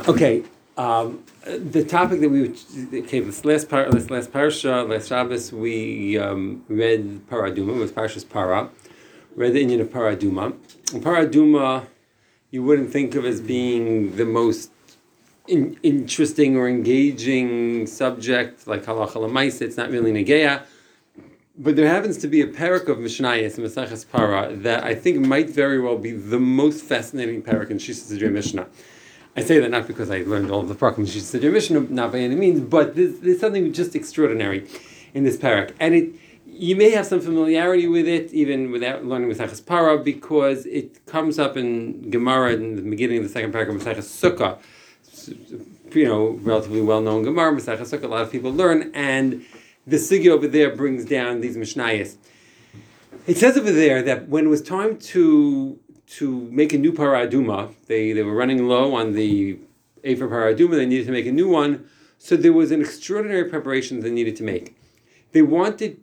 Okay, the topic that this last parsha, last Shabbos, we read Paraduma, was Parshas Para, read the Indian of Paraduma. And Paraduma, you wouldn't think of as being the most interesting or engaging subject, like Halacha L'Maisa. It's not really Negeya. But there happens to be a parak of Mishnayos, Maseches Para, that I think might very well be the most fascinating parak in Shita Sidrei Mishnah. I say that not because I learned all of the parak in Shita Sidrei Mishnah, not by any means, but there's something just extraordinary in this parak. And you may have some familiarity with it, even without learning Maseches Para, because it comes up in Gemara in the beginning of the second parak of Maseches Sukkah. Relatively well-known Gemara, Maseches Sukkah, a lot of people learn, and the sugya over there brings down these Mishnayos. It says over there that when it was time to make a new Paraduma, they were running low on the Ephah Paraduma, they needed to make a new one, so there was an extraordinary preparation they needed to make. They wanted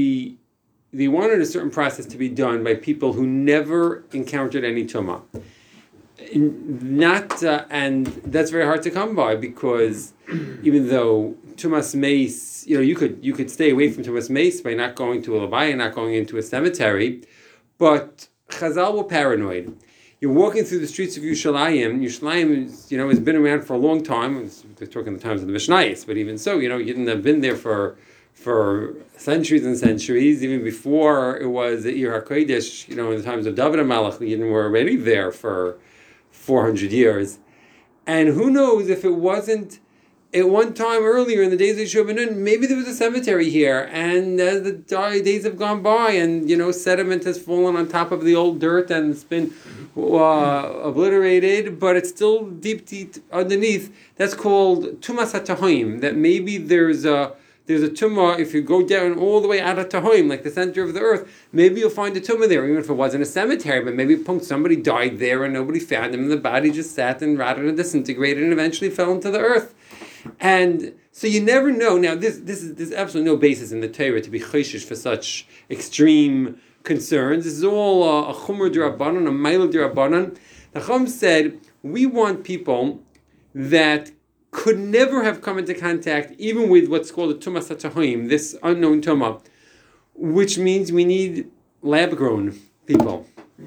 a certain process to be done by people who never encountered any Tumah. And that's very hard to come by, because even though Tumas Meis, you could stay away from Tumas Meis by not going to a Levaya, not going into a cemetery, but Chazal were paranoid. You're walking through the streets of Yerushalayim. Yerushalayim has been around for a long time. They're talking the times of the Mishnayos, but even so, you didn't have been there for centuries and centuries. Even before it was the Ir HaKodesh, in the times of David HaMelech, the Yidden were already there for 400 years. And who knows if it wasn't at one time earlier in the days of Yeshua ben Nun, maybe there was a cemetery here, and as the days have gone by and sediment has fallen on top of the old dirt and it's been obliterated, but it's still deep underneath. That's called Tumas HaTahoim, that maybe there's a tumah. If you go down all the way out of Tahoim, like the center of the earth, maybe you'll find a tumah there, even if it wasn't a cemetery, but maybe somebody died there and nobody found him, and the body just sat and rotted and disintegrated and eventually fell into the earth. And so you never know. Now, there's absolutely no basis in the Torah to be chayshish for such extreme concerns. This is all a chumra d'Rabbanan, a ma'ila d'Rabbanan. The Chum said, we want people that could never have come into contact even with what's called a Tumas HaTahoim, this unknown Tumah, which means we need lab-grown people.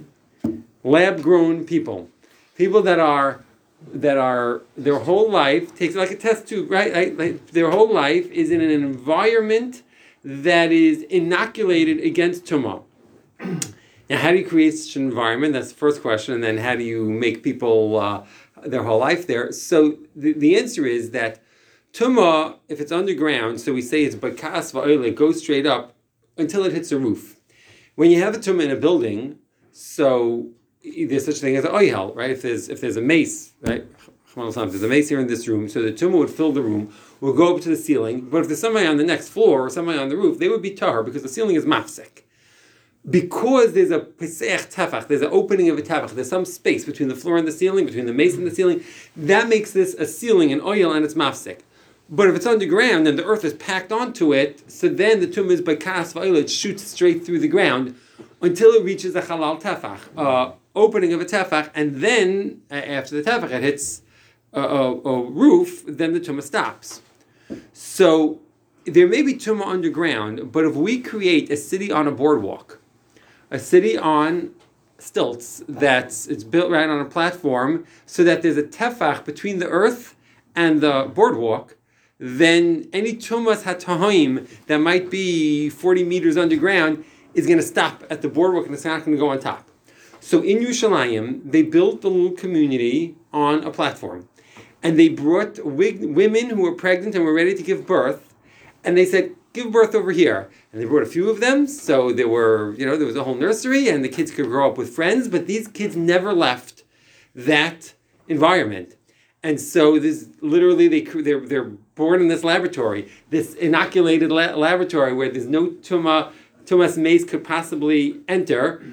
Lab-grown people. People that are their whole life, takes like a test tube, right? Like their whole life is in an environment that is inoculated against Tumah. Now, how do you create such an environment? That's the first question. And then how do you make people their whole life there? So the answer is that Tumah, if it's underground, so we say it's Bakas Va'oile, it goes straight up until it hits the roof. When you have a Tumah in a building, so there's such a thing as an oyhel, right? If there's a mace, right? There's a mace here in this room, so the tumah would fill the room, will go up to the ceiling, but if there's somebody on the next floor or somebody on the roof, they would be tahar, because the ceiling is mafsek. Because there's a pesach tefach, there's an opening of a tefach, there's some space between the floor and the ceiling, between the mace and the ceiling, that makes this a ceiling, an oyel, and it's mafsek. But if it's underground and the earth is packed onto it, so then the tumah is bakas va'oile, it shoots straight through the ground until it reaches a halal tefach, opening of a tefach, and then after the tefach it hits a roof, then the tumah stops. So there may be tumah underground, but if we create a city on a boardwalk, a city on stilts it's built right on a platform, so that there's a tefach between the earth and the boardwalk, then any tumas hatahoim that might be 40 meters underground is going to stop at the boardwalk and it's not going to go on top. So in Yerushalayim, they built the little community on a platform. And they brought women who were pregnant and were ready to give birth. And they said, give birth over here. And they brought a few of them. So there was a whole nursery and the kids could grow up with friends. But these kids never left that environment. And so this literally, they're born in this laboratory, this inoculated laboratory where there's no Tumas Meis could possibly enter.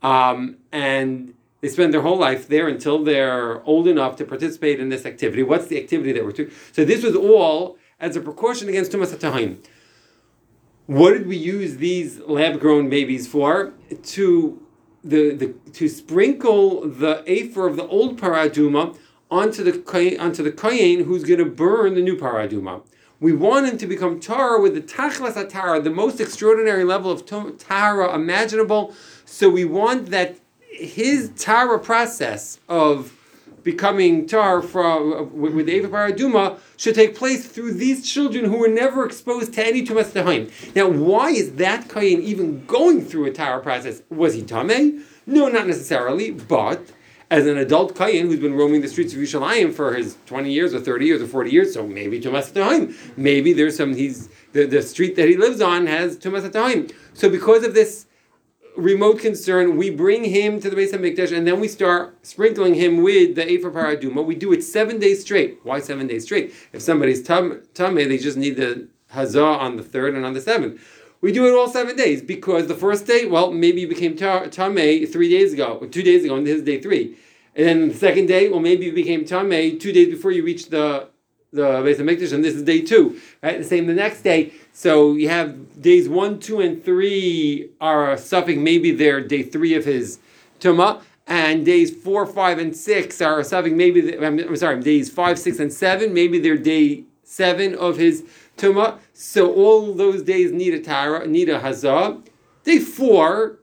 And they spend their whole life there until they're old enough to participate in this activity. What's the activity that we're doing? So this was all as a precaution against Tumas HaTahoim. What did we use these lab-grown babies for? To sprinkle the afer of the old Paraduma onto the kohen who's going to burn the new parah aduma. We want him to become tahara with the tachlas hatara, the most extraordinary level of tahara imaginable. So we want that his tahara process of becoming tar with the Eifa Parah Aduma should take place through these children who were never exposed to any Tumas Tahim. Now, why is that Kohen even going through a Tara process? Was he Tameh? No, not necessarily, but as an adult Kohen who's been roaming the streets of Yerushalayim for his 20 years or 30 years or 40 years, so maybe Tumas Tahim. Maybe there's the street that he lives on has Tumas Tahim. So because of this remote concern, we bring him to the Beis HaMikdash, and then we start sprinkling him with the Eifa Parah Aduma. We do it 7 days straight. Why 7 days straight? If somebody's tameh, they just need the hazah on the 3rd and on the 7th. We do it all 7 days, because the first day, well, maybe you became tameh 3 days ago, or 2 days ago, and this is day 3. And then the second day, well, maybe you became tameh 2 days before you reached the Beis HaMikdash, and this is day 2. Right? The same the next day. So you have days 1, 2, and 3 are suffix, maybe they're day 3 of his tumah, and days 4, 5, and 6 are suffix, days 5, 6, and 7, maybe they're day 7 of his tumah. So all those days need a hazah. Day 4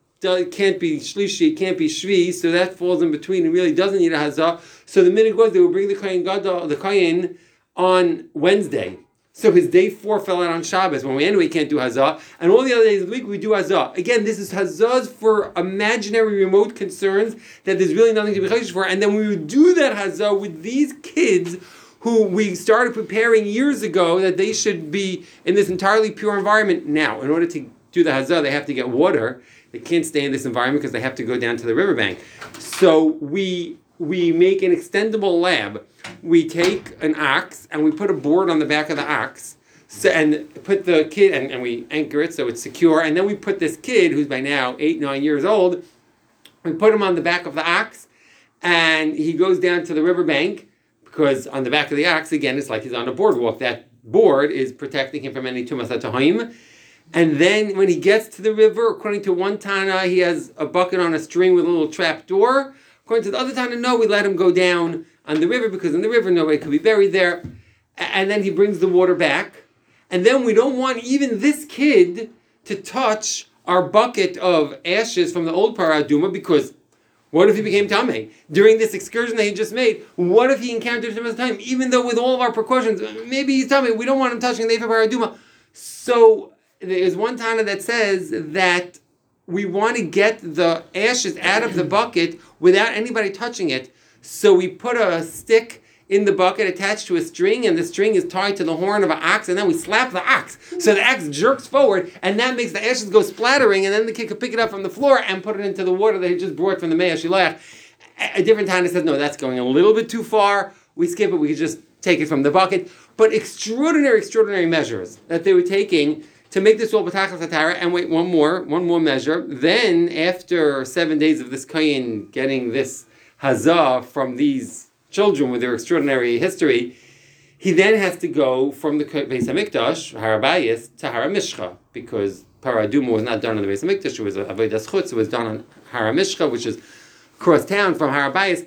can't be shlishi, it can't be shvi, so that falls in between and really doesn't need a hazah. So the minhag was they would bring the kohen on Wednesday. So his day 4 fell out on Shabbos, when we anyway can't do hazah, and all the other days of the week we do hazah. Again, this is hazahs for imaginary remote concerns that there's really nothing to be chayshish for, and then we would do that hazah with these kids who we started preparing years ago that they should be in this entirely pure environment. Now, in order to do the hazah, they have to get water. They can't stay in this environment because they have to go down to the riverbank. So we make an extendable lab. We take an ox and we put a board on the back of the ox, and put the kid, and we anchor it so it's secure. And then we put this kid, who's by now 8, 9 years old, we put him on the back of the ox, and he goes down to the riverbank, because on the back of the ox, again, it's like he's on a boardwalk. That board is protecting him from any tumas hatahim. And then when he gets to the river, according to one Tana, he has a bucket on a string with a little trap door. According to the other Tana, no, we let him go down on the river, because in the river nobody could be buried there. And then he brings the water back. And then we don't want even this kid to touch our bucket of ashes from the old Parah Aduma, because what if he became Tameh? During this excursion that he just made, what if he encountered him at the time? Even though with all of our precautions, maybe he's Tameh, we don't want him touching the Eifa Parah Aduma. So there's one Tana that says that we want to get the ashes out of the bucket without anybody touching it. So we put a stick in the bucket attached to a string, and the string is tied to the horn of an ox, and then we slap the ox. So the ox jerks forward, and that makes the ashes go splattering, and then the kid can pick it up from the floor and put it into the water that he just brought from the Mei HaShilach. A different Tana says, no, that's going a little bit too far. We skip it. We could just take it from the bucket. But extraordinary measures that they were taking to make this all b'tachas hatara. And wait, one more measure. Then, after 7 days of this kohen getting this hazah from these children with their extraordinary history, he then has to go from the Beis HaMikdash, Har HaBayis, to Har HaMishcha, because Parah Aduma was not done on the Beis HaMikdash, it was Avodas Chutz, it was done on Har HaMishcha, which is across town from Har HaBayis.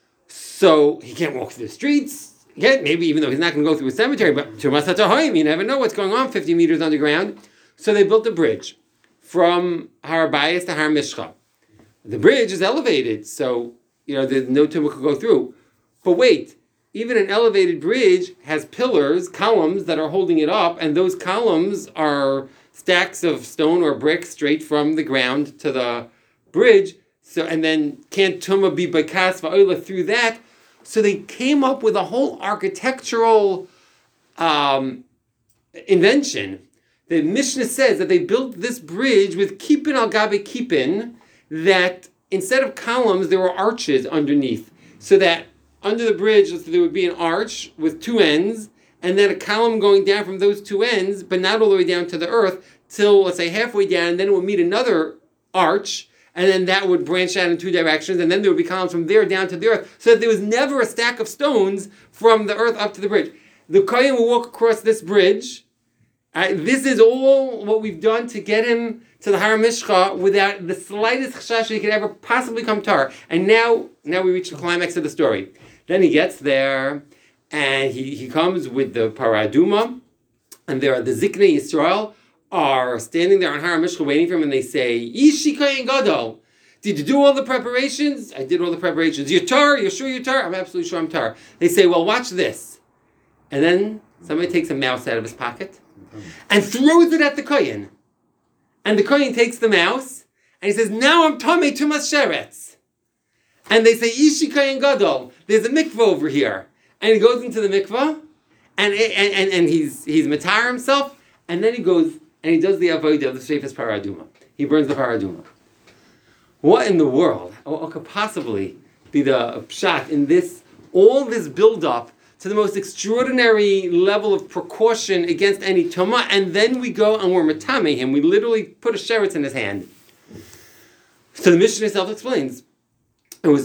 So he can't walk through the streets. Yet, maybe even though he's not going to go through a cemetery, but Tumas HaTahim, you never know what's going on 50 meters underground. So they built a bridge from Har HaBayis to Har HaMishcha. The bridge is elevated, so there's no tumah could go through. But wait, even an elevated bridge has pillars, columns that are holding it up, and those columns are stacks of stone or bricks straight from the ground to the bridge. So, and then can't tumah be bakas va'ola through that? So they came up with a whole architectural invention. The Mishnah says that they built this bridge with kippin al gabe kippin, that instead of columns, there were arches underneath. So that under the bridge, there would be an arch with 2 ends, and then a column going down from those 2 ends, but not all the way down to the earth, till, let's say, halfway down, and then it would meet another arch, and then that would branch out in 2 directions, and then there would be columns from there down to the earth, so that there was never a stack of stones from the earth up to the bridge. The kohen will walk across this bridge. This is all what we've done to get him to the Har HaMishcha without the slightest chashash he could ever possibly come tar. And now we reach the climax of the story. Then he gets there, and he comes with the paraduma, and there are the Ziknei Yisrael are standing there on Har HaMishcha waiting for him, and they say, Ishi Kohen Gadol, did you do all the preparations? I did all the preparations. You're tar? You're sure you're tar? I'm absolutely sure I'm tar. They say, well, watch this. And then somebody takes a mouse out of his pocket and throws it at the Kohen. And the Kohen takes the mouse, and he says, now I'm Tamei Tumas Sheretz. And they say, Ishi Kohen Gadol, there's a mikvah over here. And he goes into the mikvah, and he's matar himself, and then he goes and he does the avodah of the Shefes Paraduma. He burns the Paraduma. What in the world? What could possibly be the pshat in this, all this build-up to the most extraordinary level of precaution against any tumah, and then we go and we're matame him. We literally put a sheretz in his hand. So the Mishnah itself explains, it was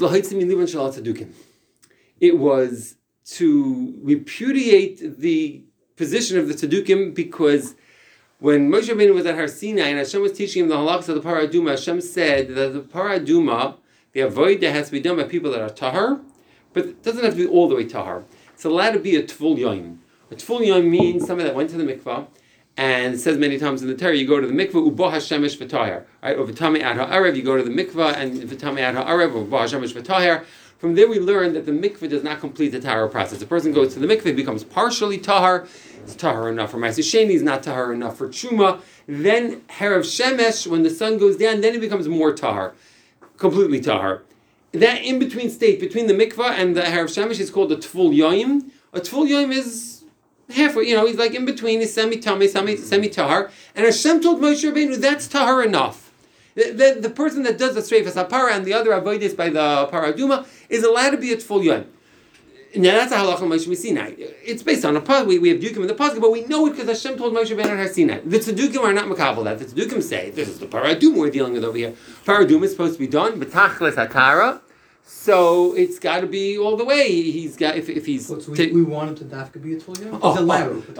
it was to repudiate the position of the Tzedukim, because when Moshe Rabbeinu was at Har Sinai and Hashem was teaching him the halachas of the Paraduma, Hashem said that the Paraduma, the avodah, has to be done by people that are tahar, but it doesn't have to be all the way tahar. It's allowed to be a Tvul Yom. A Tvul Yom means somebody that went to the mikvah, and it says many times in the Torah, you go to the mikvah, ubo hashemesh v'tahar, right? Or v'tamei ad ha'arev, you go to the mikvah, and v'tamei ad ha'arev, or ubo hashemesh v'tahar. From there we learn that the mikveh does not complete the tahara process. A person goes to the mikveh, he becomes partially tahar. It's tahar enough for Ma'aseh Sheni, is not tahar enough for Truma. Then Herav Shemesh, when the sun goes down, then he becomes more tahar, completely tahar. That in-between state, between the mikveh and the Herav Shemesh, is called a Tvul Yom. A Tvul Yom is halfway, he's like in between, he's semi-tamei, semi-tahar. And Hashem told Moshe Rabbeinu, that's tahar enough. The person that does the Sreifas HaPara and the other avodas by the Paraduma is allowed to be at full yom. Now that's a halacha Moshe Sinai. It's based on a pasuk. We have Dukim in the pasuk, but we know it because Hashem told Moshe Ben Har Sinai. The Tzedukim are not makabel that. The Tzedukim say this is the Paraduma we're dealing with over here. Paraduma is supposed to be done b'tachlis hakara, so it's got to be all the way. He's got if he's. So we want him to dafka be a full yom. He's allowed.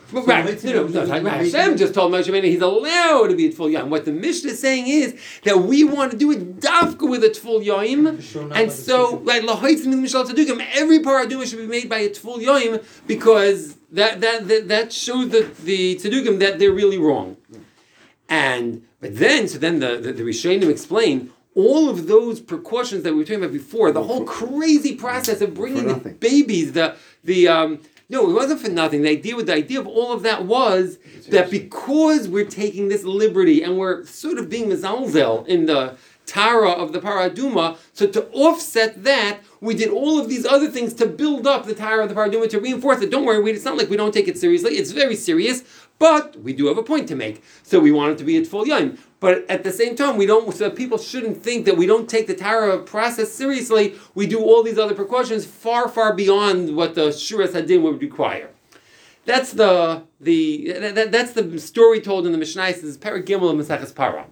No. Hashem just told Moshe Rabbeinu he's allowed to be at full yom. What the Mishnah is saying is that we want to do it dafka with a full yom, and so like lahoitzim in Mishal Tzedukim, every paraduma should be made by a full yom, because that shows the Tzedukim that they're really wrong. But then the Rishonim explain all of those precautions that we were talking about before, the whole crazy process of bringing the babies, no, it wasn't for nothing. The idea of all of that was that because we're taking this liberty and we're sort of being mezalzel in the Tara of the Paraduma, so to offset that, we did all of these other things to build up the Tara of the Paraduma, to reinforce it. Don't worry, it's not like we don't take it seriously. It's very serious, but we do have a point to make. So we want it to be at full yom. But at the same time, so people shouldn't think that we don't take the Tara process seriously. We do all these other precautions far, far beyond what the Shuras Hadin would require. That's the story told in the Mishnah. This is Perek Gimel of Maseches Para.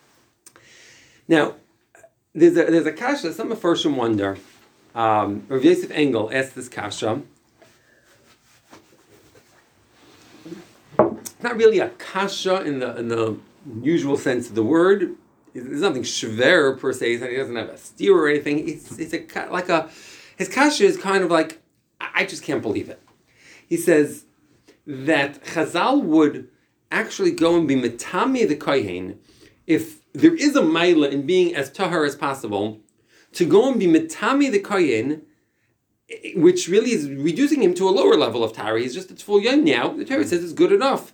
Now, there's a kasha. Some Mefarshim wonder. Rav Yosef Engel asked this kasha. It's not really a kasha in the usual sense of the word. There's nothing shver per se. He doesn't have a steer or anything. His kasha is kind of like, I just can't believe it. He says that Chazal would actually go and be metame the kohen if there is a maila in being as tahar as possible, to go and be metame the kohen, which really is reducing him to a lower level of tahara. He's just a full yom now. The Torah says it's good enough.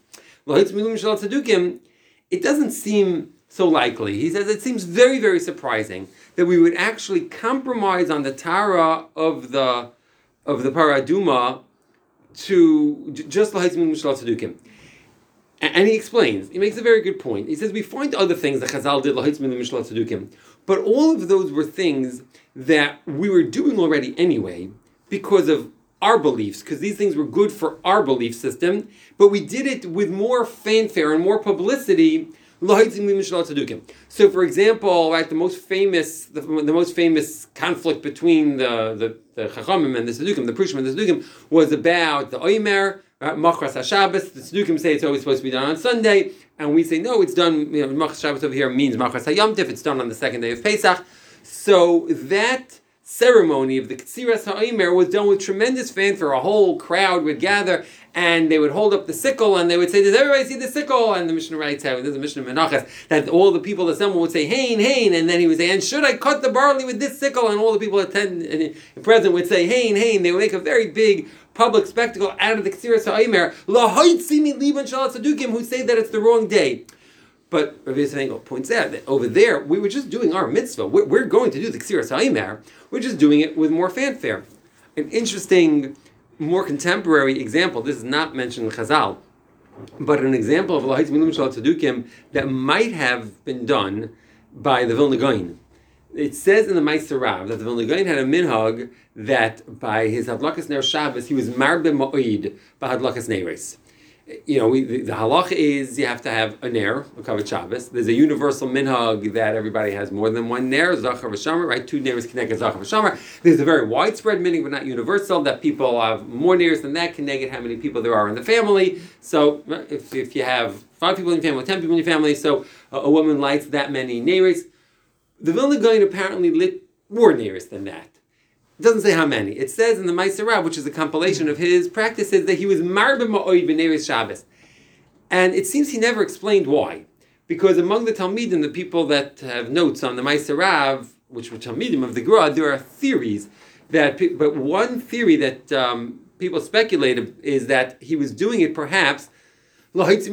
It doesn't seem so likely. He says it seems very, very surprising that we would actually compromise on the Tara of the Paraduma to just l'haitzmin mishal tzedukim. And he explains, he makes a very good point. He says we find other things that Chazal did l'haitzmin mishal tzedukim, but all of those were things that we were doing already anyway because of our beliefs, because these things were good for our belief system, but we did it with more fanfare and more publicity. So, for example, right, the most famous conflict between the Chachamim and the Tzedukim, the Prushim and the Tzedukim, was about the Omer, Machras HaShabbos. The Tzedukim say it's always supposed to be done on Sunday, and we say no, it's done. Machras HaShabbos over here means Machras HaYom Tif. It's done on the second day of Pesach. So that ceremony of the Ketziras HaOmer was done with tremendous fanfare. A whole crowd would gather, and they would hold up the sickle, and they would say, "Does everybody see the sickle?" And the Mishnah writes how there's a Mishnah Menachas that all the people assembled would say, "Hain, hain," and then he would say, "And should I cut the barley with this sickle?" And all the people present would say, "Hain, hain." They would make a very big public spectacle out of the Ketziras HaOmer. Lahoitzimi liban shalat sadukim, who say that it's the wrong day. But Rabbi Yosef Engel points out that over there, we were just doing our mitzvah. We're going to do the Ketziras HaOmer. We're just doing it with more fanfare. An interesting, more contemporary example, this is not mentioned in Chazal, but an example of Lahitz Milim Shal Tzedukim that might have been done by the Vilna Gaon. It says in the Meister Rav that the Vilna Gaon had a minhag that by his Hadlakas Ner Shabbos, he was marbe ma'oid by Hadlakas Neres. The halach is you have to have a ner, a kavod Shabbos. There's a universal minhag that everybody has more than one ner, zachar v'shamar, right? 2 ners connected zachar v'shamar. There's a very widespread minhag, but not universal, that people have more ners than that, connected how many people there are in the family. So if you have 5 people in your family, 10 people in your family, so a woman lights that many ners. The Vilna Gaon apparently lit more ners than that. It doesn't say how many. It says in the Meister Rav, which is a compilation of his practices, that he was marbe ma'oid b'neres Shabbos. And it seems he never explained why. Because among the Talmidim, the people that have notes on the Meister Rav, which were Talmidim of the Gra, there are theories but one theory that people speculated is that he was doing it perhaps because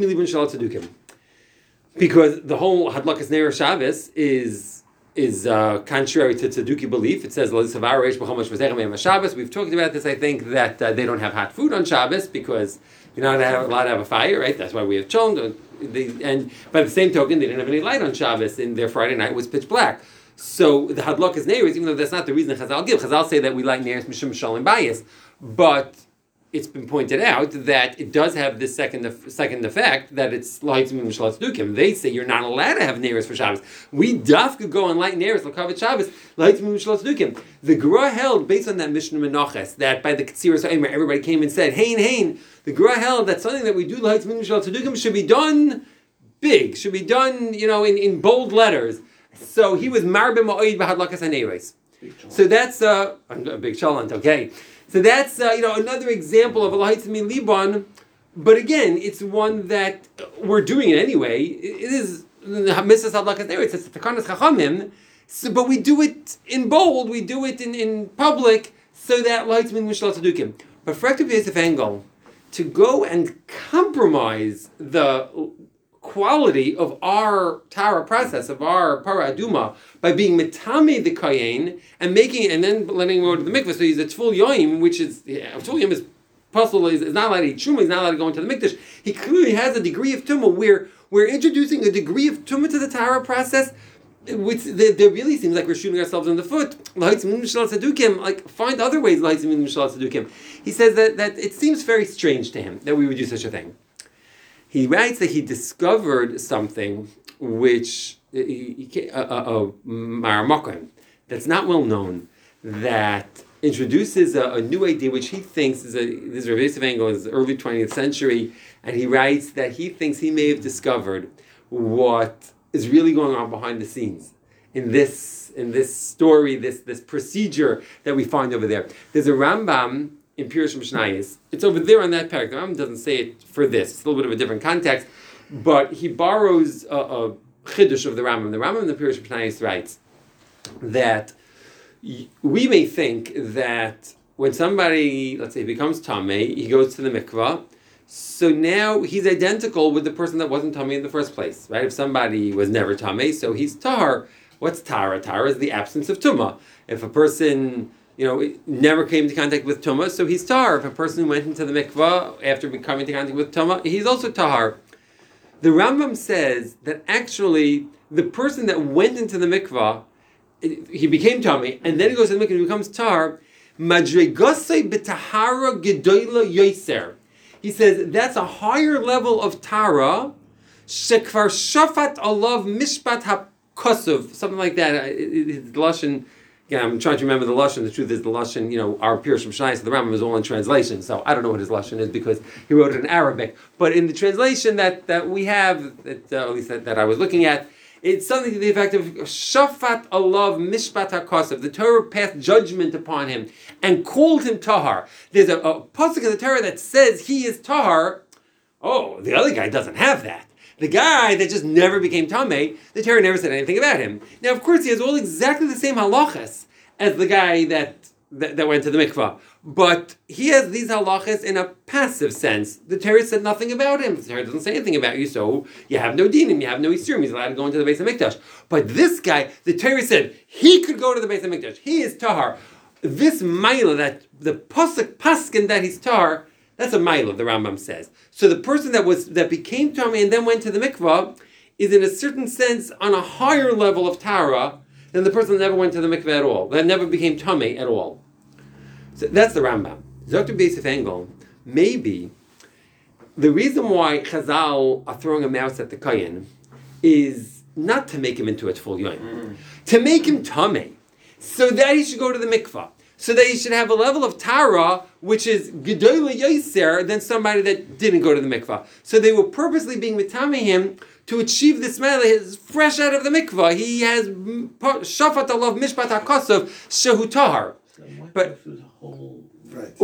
the whole Hadlakas Ner Shabbos is contrary to Tzeduki belief. It says we've talked about this. I think that they don't have hot food on Shabbos because you're not allowed to have a fire, right? That's why we have cholent. And by the same token, they didn't have any light on Shabbos, and their Friday night was pitch black. So the Hadlakas Neres, even though that's not the reason Chazal give, Chazal say that we light Neres mishum shalom bayis, but it's been pointed out that it does have this second effect, that it's lights mishalat dukim. They say you're not allowed to have Neres for Shabbos. We could go and light Neres l'kavet Shabbos lights mishalat dukim. The Gra held based on that Mishnah Menachas that by the Ketziras HaOmer everybody came and said hein hein. The Gra held that something that we do lights mishalat dukim should be done big, should be done in bold letters. So he was marbe ma'oid b'hadlakas haneres. So that's a big shalant, okay. So that's another example of a lahitz min liban, but again, it's one that we're doing it anyway. It is Mrs. Hadlakas Neres. It's Takanas Chachamim. But we do it in bold. We do it in public, so that lahitz min mishlat tadukim. But for Rabbi Yosef Engel to go and compromise the quality of our Tara process, of our Para Aduma, by being Metame the Kayin and making it, and then letting him go to the mikveh. So he's a Tful Yoim, which is, Tful Yoim is possible, is not allowed to eat Truma, he's not allowed to go into the mikdash. He clearly has a degree of Tumah where we're introducing a degree of Tumah to the Tara process, which there really seems like we're shooting ourselves in the foot. Like, find other ways. He says that it seems very strange to him that we would do such a thing. He writes that he discovered something which Maramakan that's not well known, that introduces a new idea which he thinks is this Rabbi Yosef Engel is early 20th century, and he writes that he thinks he may have discovered what is really going on behind the scenes in this story, this procedure that we find over there. There's a Rambam in Pirush Mishnayos. It's over there on that paragraph. The Rambam doesn't say it for this. It's a little bit of a different context, but he borrows a chiddush of the Rambam. The Rambam in the Pirush Mishnayos writes that we may think that when somebody, let's say, becomes tamei, he goes to the mikvah, so now he's identical with the person that wasn't tamei in the first place, right? If somebody was never tamei, so he's tahar. What's tara? Tara is the absence of tumah. If a person never came into contact with Tumah, so he's tahar. If a person went into the mikvah after coming into contact with Tumah, he's also tahar. The Rambam says that actually the person that went into the mikvah, he became Tumah, and then he goes to the mikvah and he becomes tahar. Madregasei b'tahara gedola yoser. He says that's a higher level of tahara. Shekvar shafat alav mishpat hakosov, something like that. The lashon. Yeah, I'm trying to remember the lashon. The truth is the lashon, our Pirush Mishnayos, so the Rambam is all in translation. So I don't know what his lashon is because he wrote it in Arabic. But in the translation that we have, at least that I was looking at, It's something to the effect of Shafat Alav Mishpat HaKosav. The Torah passed judgment upon him and called him Tahar. There's a pasuk in the Torah that says he is Tahar. Oh, the other guy doesn't have that. The guy that just never became Tameh, the Torah never said anything about him. Now, of course, he has all exactly the same halachas as the guy that went to the mikvah. But he has these halachas in a passive sense. The Torah said nothing about him. The Torah doesn't say anything about you, so you have no dinim, you have no isurim. He's allowed to go into the Beis HaMikdash. But this guy, the Torah said he could go to the Beis HaMikdash. He is tahar. This maila, that the paskin that he's tahar, that's a maila, the Rambam says. So the person that became tamei and then went to the mikvah is in a certain sense on a higher level of tahara than the person that never went to the mikvah at all, that never became tamei at all. So that's the Rambam. Dr. Beis Engel, maybe the reason why Chazal are throwing a mouse at the Kayin is not to make him into a Tful Yoim, to make him tamei, so that he should go to the mikvah, so that he should have a level of Tara which is Gedolah Yoser than somebody that didn't go to the mikvah. So they were purposely being mitamei him to achieve this matter. He's fresh out of the mikvah. He has Shafat Alav Mishpat HaKosav Shehu Tahar. But right.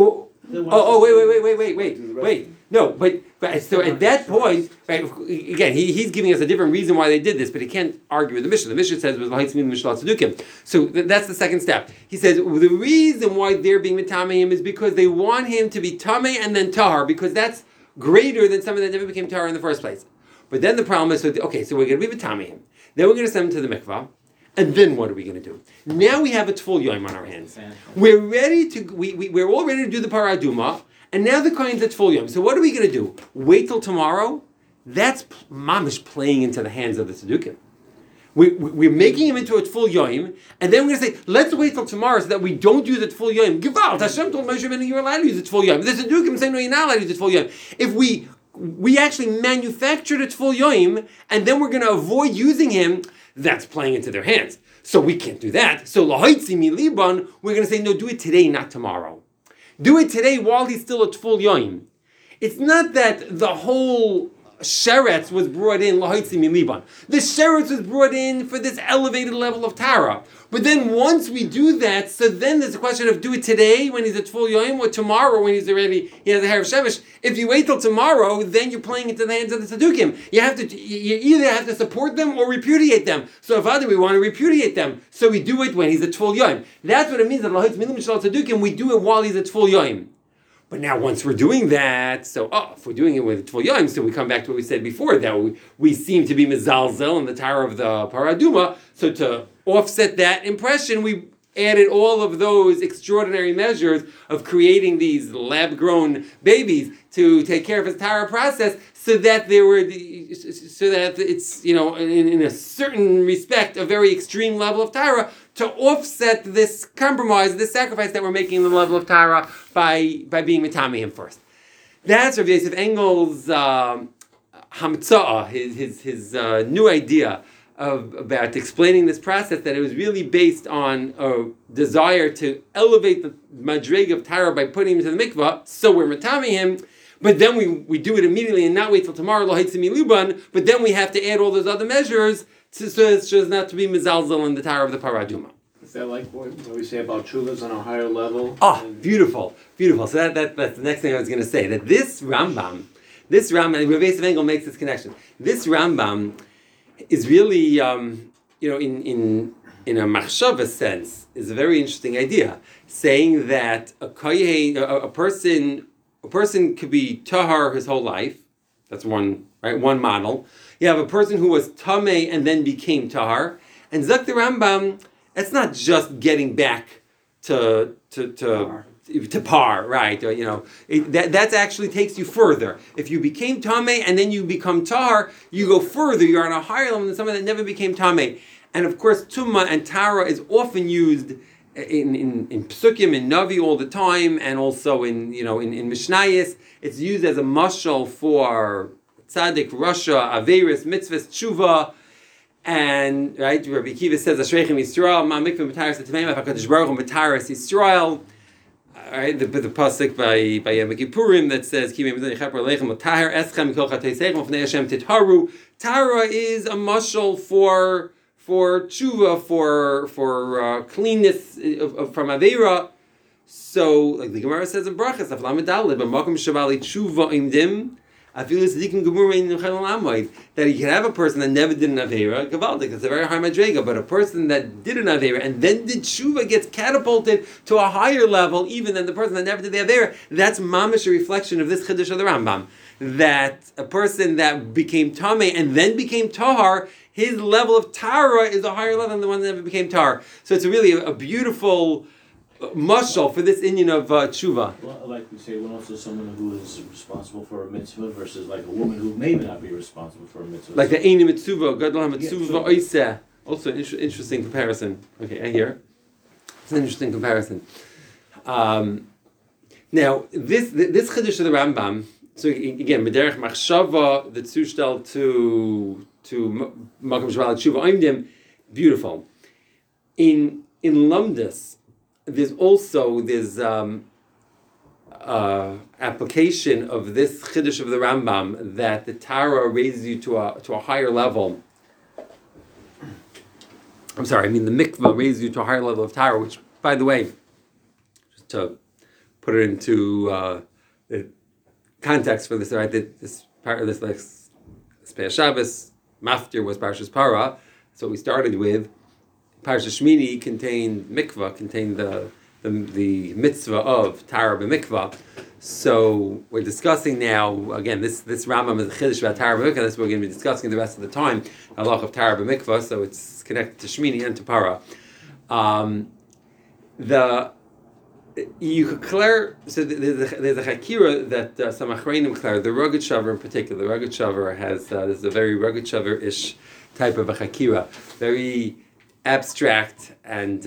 Wait. No, but so at that point, right, again, he's giving us a different reason why they did this, but he can't argue with the Mishnah. The Mishnah says it was L'haitzmin Mishlat Tzedukim. So that's the second step. He says the reason why they're being mitamei him is because they want him to be tamei and then tahar, because that's greater than someone that never became tahar in the first place. But then the problem is, so we're going to be mitamei him. Then we're going to send him to the mikvah. And then what are we going to do? Now we have a Tful Yoim on our hands. We're ready to. We're all ready to do the Paraduma, and now the Kohen's at Tful Yoim. So what are we going to do? Wait till tomorrow? That's mamish playing into the hands of the Tzedukim. We're making him into a Tful Yoim, and then we're going to say, let's wait till tomorrow so that we don't use the Tful Yoim. Gevalt, Hashem told Moshe Rabbeinu you're allowed to use the Tful Yoim. The Tzedukim say no, you're not allowed to use the Tful Yoim. If we actually manufactured a Tful Yoim, and then we're going to avoid using him, that's playing into their hands. So we can't do that. So lahaitzi mi liban, we're going to say, no, do it today, not tomorrow. Do it today while he's still at Tful Yoim. It's not that the whole sheretz was brought in lahaitzi mi liban. The sheretz was brought in for this elevated level of Tara. But then once we do that, so then there's a question of do it today when he's at Tful Yoim or tomorrow when he has a Harav Shemesh. If you wait till tomorrow, then you're playing into the hands of the Tzedukim. You either have to support them or repudiate them. So if other we want to repudiate them, so we do it when he's at Tful Yoim. That's what it means that Lahitz Milim Shal Tzedukim, we do it while he's at Tful Yoim. But now once we're doing that, if we're doing it with Tful Yoim, so we come back to what we said before, that we seem to be mezalzel in the Tower of the Paraduma, so to offset that impression, we added all of those extraordinary measures of creating these lab-grown babies to take care of his Tara process, so that it's in a certain respect a very extreme level of Tara to offset this compromise, this sacrifice that we're making in the level of Tara by being mitamei him first. That's Rav Yosef Engel's hamtza'ah, his new idea about explaining this process, that it was really based on a desire to elevate the madrig of Tara by putting him into the mikvah, so we're mitamei him, but then we do it immediately and not wait till tomorrow, lo haitzim miluban, but then we have to add all those other measures so as not to be mezalzel in the Tara of the Paraduma. Is that like what we say about chuvas on a higher level? Beautiful. So that's the next thing I was going to say, that this Rambam, Rav Yosef Engel makes this connection. This Rambam is really, in a machshava sense, is a very interesting idea, saying that a person could be tahar his whole life. That's one model. You have a person who was tamei and then became tahar, and Zak the Rambam, that's not just getting back to par, right? That actually takes you further. If you became tamei and then you become tahar, you go further. You're on a higher level than someone that never became tamei. And of course, tumma and tara is often used in psukim, in navi all the time, and also in mishnayos. It's used as a mashal for tzaddik, rasha, averis, mitzvahs, tshuva. And right, Rabbi Akiva says, "Ashreichem Yisrael, ma mikveh b'taras ha'tameim, hakadosh baruch hu b'taras Yisrael." All right, the pasuk by Yom Kippurim that says Tara is a mashal for tshuva, for cleanness from avera. So, like the Gemara says in Brachas, that you can have a person that never did an avera, gavaldik. It's a very high madrega, but a person that did an avera and then did tshuva gets catapulted to a higher level, even than the person that never did the avera. That's mamish a reflection of this chiddush of the Rambam. That a person that became tamei and then became tahar, his level of tara is a higher level than the one that never became tahar. So it's really a beautiful mashal for this inyan of tshuva. Well, like we say, when also someone who is responsible for a mitzvah versus like a woman who may not be responsible for a mitzvah. Like the Eini mitzvah, Gadol mitzvah oiseh. Also an interesting comparison. Okay, I hear. It's an interesting comparison. Now, this chiddush of the Rambam. So again, B'derech Machshava, the Zushtel to Makom Shval Tshuva Oimdim, beautiful. In Lumdus, there's also application of this chiddush of the Rambam that the Tara raises you to a higher level. I'm sorry, I mean the mikvah raises you to a higher level of Tara, which, by the way, just to put it into the context for this, right? This part of this Pei Shabbos, Maftir was Parshas Para. That's what we started with. Parshas Shmini contained the mitzvah of Tara b'mikvah. So we're discussing now, again, this Rambam is a chiddush about Tara b'mikvah. That's what we're going to be discussing the rest of the time, halach of Tara b'mikvah, so it's connected to Shmini and to Para. You could clear, so there's a Hakira that some Achreinim clear, the Rugged Shaver in particular. The Rugged Shaver has, there's a very Rugged Shaver-ish type of a Hakira, very abstract, and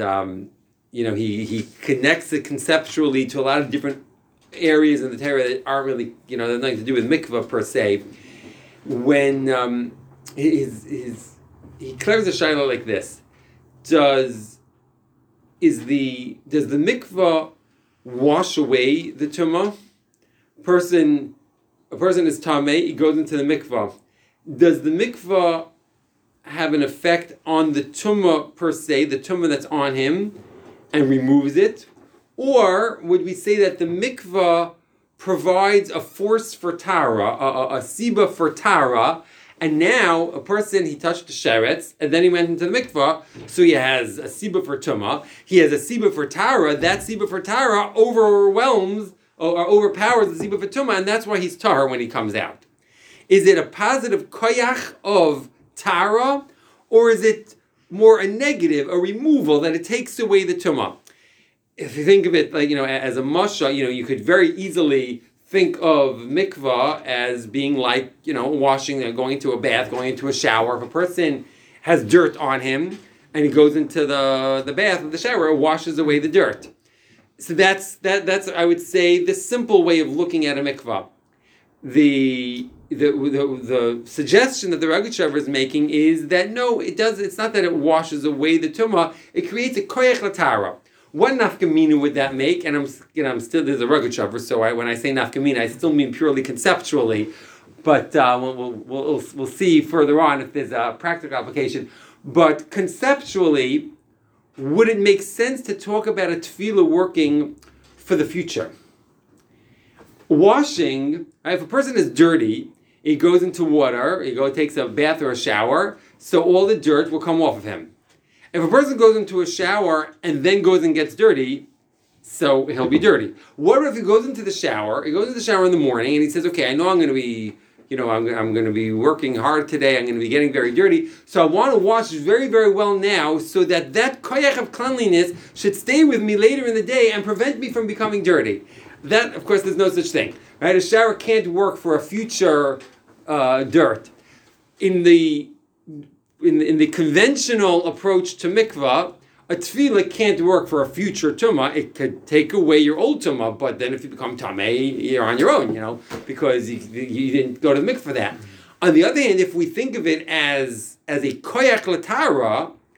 he connects it conceptually to a lot of different areas in the Torah that aren't really, that have nothing to do with mikvah per se. When he clears a shaila like this: Does the mikvah wash away the tumah? A person is tamei, he goes into the mikvah. Does the mikvah have an effect on the tumah per se, the tumah that's on him, and removes it? Or would we say that the mikvah provides a force for tara, a siba for tara, and now a person, he touched the sheretz, and then he went into the mikvah, so he has a siba for tumah, he has a siba for tara, that siba for tara overwhelms or overpowers the siba for tumah, and that's why he's tahar when he comes out. Is it a positive koyach of tara, or is it more a negative, a removal, that it takes away the tumah? If you think of it like, as a masha, you could very easily think of mikvah as being like, washing, going into a bath, going into a shower. If a person has dirt on him and he goes into the bath or the shower, it washes away the dirt. So that's I would say the simple way of looking at a mikvah. The suggestion that the Rugged Shaver is making is that no, it does. It's not that it washes away the tumah. It creates a koyach latara. What nafkamina would that make? And I'm still, there's a Rugged Shaver, so when I say nafkamina, I still mean purely conceptually. But we'll see further on if there's a practical application. But conceptually, would it make sense to talk about a tefillah working for the future? Washing, if a person is dirty, he goes into water, takes a bath or a shower, so all the dirt will come off of him. If a person goes into a shower and then goes and gets dirty, so he'll be dirty. What if he goes into the shower? He goes into the shower in the morning and he says, "Okay, I know I'm going to be, I'm going to be working hard today. I'm going to be getting very dirty. So I want to wash very, very well now, so that koyach of cleanliness should stay with me later in the day and prevent me from becoming dirty." That, of course, there's no such thing, right? A shower can't work for a future dirt. In the conventional approach to mikvah, a tefillah can't work for a future tumah. It could take away your old tumah, but then if you become tamei, you're on your own, because you didn't go to the mikvah for that. On the other hand, if we think of it as a koyach latara,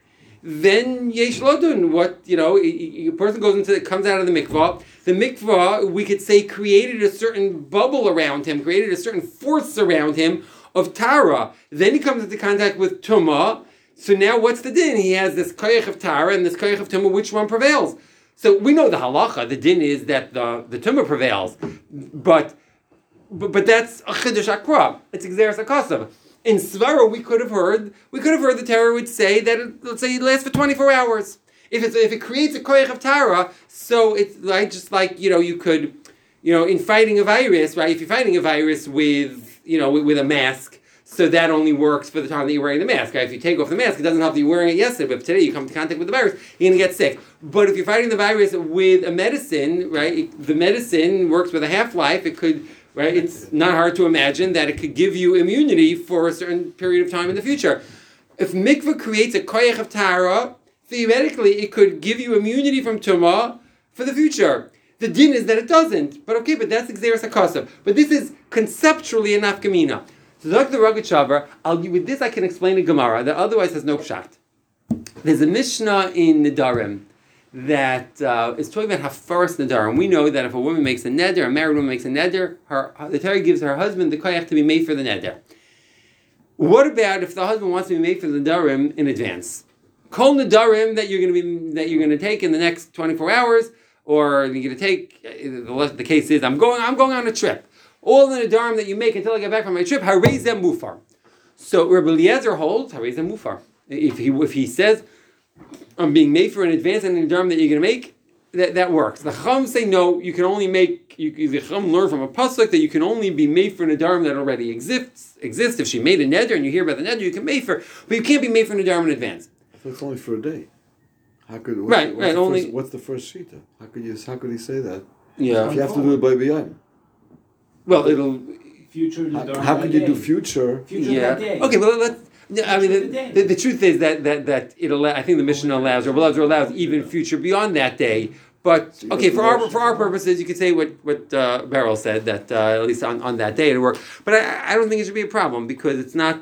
then yesh lodun. What a person comes out of the mikvah. The mikvah, we could say, created a certain bubble around him, created a certain force around him of tara. Then he comes into contact with tumah. So now what's the din? He has this koyach of tara and this koyach of tumah. Which one prevails? So we know the halacha. The din is that the tumah prevails, but that's a chiddush akra. It's exeris akasav. In svara, we could have heard the Torah would say that let's say it lasts for 24 hours. If it creates a koyach of tara, so it's like just like you could in fighting a virus, right? If you're fighting a virus with with a mask, so that only works for the time that you're wearing the mask. Right? If you take off the mask, it doesn't help that you're wearing it yesterday. But if today you come into contact with the virus, you're going to get sick. But if you're fighting the virus with a medicine, right? The medicine works with a half-life. It could, right? It's not hard to imagine that it could give you immunity for a certain period of time in the future. If mikvah creates a koyach of tara, theoretically it could give you immunity from tumah for the future. The din is that it doesn't. But okay, but that's exeris hakasav. But this is conceptually an nafkamina. So the Rogat Shavar, with this I can explain a Gemara that otherwise has no pshat. There's a Mishnah in Nedarim that is talking about hafaras Nedarim. We know that if a woman makes a neder, a married woman makes a neder, the Torah gives her husband the koyach to be made for the neder. What about if the husband wants to be made for the Nedarim in advance? Kol Nedarim that you're going to take in the next 24 hours, or you're going to take. The case is I'm going on a trip. All the nedarim that you make until I get back from my trip, harei zeh mufar. So Rabbi Eliezer holds harei zeh mufar. If he says I'm being made for in advance and the nedarim that you're going to make, that works. The Chacham say no. You can only make. The Chacham learn from a pasuk that you can only be made for a nedarim that already exists. If she made a neder and you hear about the neder, you can make for, but you can't be made for a nedarim in advance. So it's only for a day. How could what's the first shita? How could he say that? Yeah. If you have to do it by biyam. Well, it'll. Future. How could you do future? Yeah. Okay, but let's. I mean, the truth is that it I think the Mishnah allows even future beyond that day. But okay, for our purposes, you could say what Beryl said that at least on that day it'll work. But I don't think it should be a problem because it's not.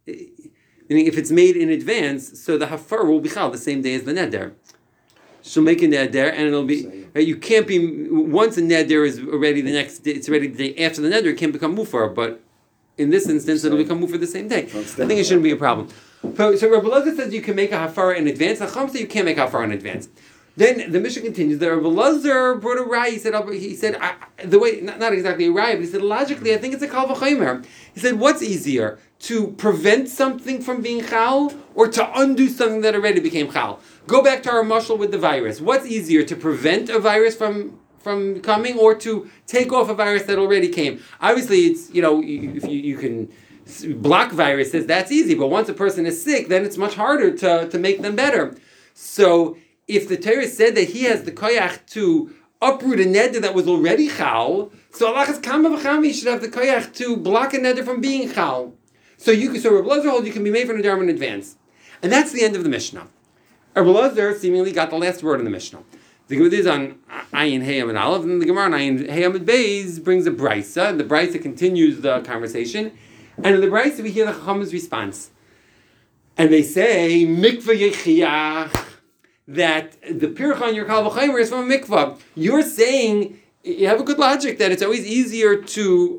Meaning, if it's made in advance, so the hafar will be chal the same day as the neder. She'll make a neder, and it'll be. Right, you can't be once a neder is already the next day. It's already the day after the neder. It can't become mufar, but in this instance, it'll become mufar the same day. I think it shouldn't be a problem. So Rabbi Elazar says you can make a hafar in advance. The Chacham says you can't make a hafar in advance. Then the Mishnah continues. The Rabbi Elazar brought a raya. He said the way not exactly a raya, but he said logically I think it's a kal v'chomer. He said what's easier, to prevent something from being chal or to undo something that already became chal? Go back to our mashal with the virus. What's easier, to prevent a virus from coming or to take off a virus that already came? Obviously, it's if you can block viruses, that's easy. But once a person is sick, then it's much harder to make them better. So if the Torah said that he has the koyach to uproot a neder that was already chal, so Allah has kama v'chami should have the koyach to block a neder from being chal. So Rabbi Elazar holds you can be made for nedarim in advance, and that's the end of the Mishnah. Rabbi Elazar seemingly got the last word in the Mishnah. The Gemara is on Ayin Hey Amid Aleph, and the Gemara on Ayin Hey Amid Beis brings a brisa, and the brisa continues the conversation, and in the brisa we hear the Chacham's response, and they say mikvah yechiach, that the pircha on your kal v'chomer is from a mikvah. You're saying you have a good logic that it's always easier to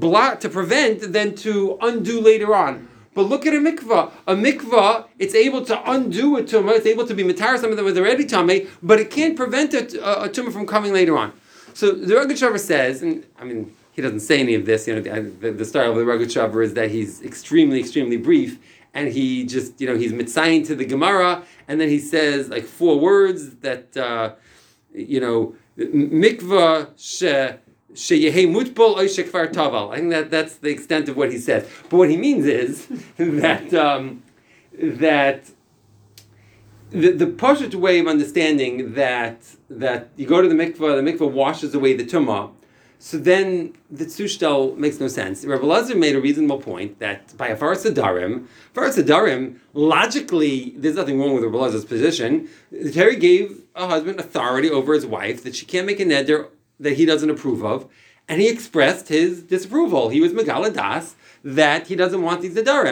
prevent than to undo later on. But look at a mikvah. A mikvah, it's able to undo a tumah, it's able to be matar something that was already tamei, but it can't prevent a tumah from coming later on. So the Rogat Shavar says, and I mean, he doesn't say any of this, the style of the Rogat Shavar is that he's extremely, extremely brief, and he just, he's mitzayin to the Gemara, and then he says like 4 words that, mikvah sheyehi mutbol oy shekvar taval. I think that's the extent of what he says. But what he means is that the pashut way of understanding that you go to the mikvah washes away the tumah. So then the tzushtel makes no sense. Rabbi Elazar made a reasonable point that by a faras adarim, logically, there's nothing wrong with Rabbi Elazar's position. The Torah gave a husband authority over his wife that she can't make a neder that he doesn't approve of, and he expressed his disapproval. He was megala das that he doesn't want these adarim.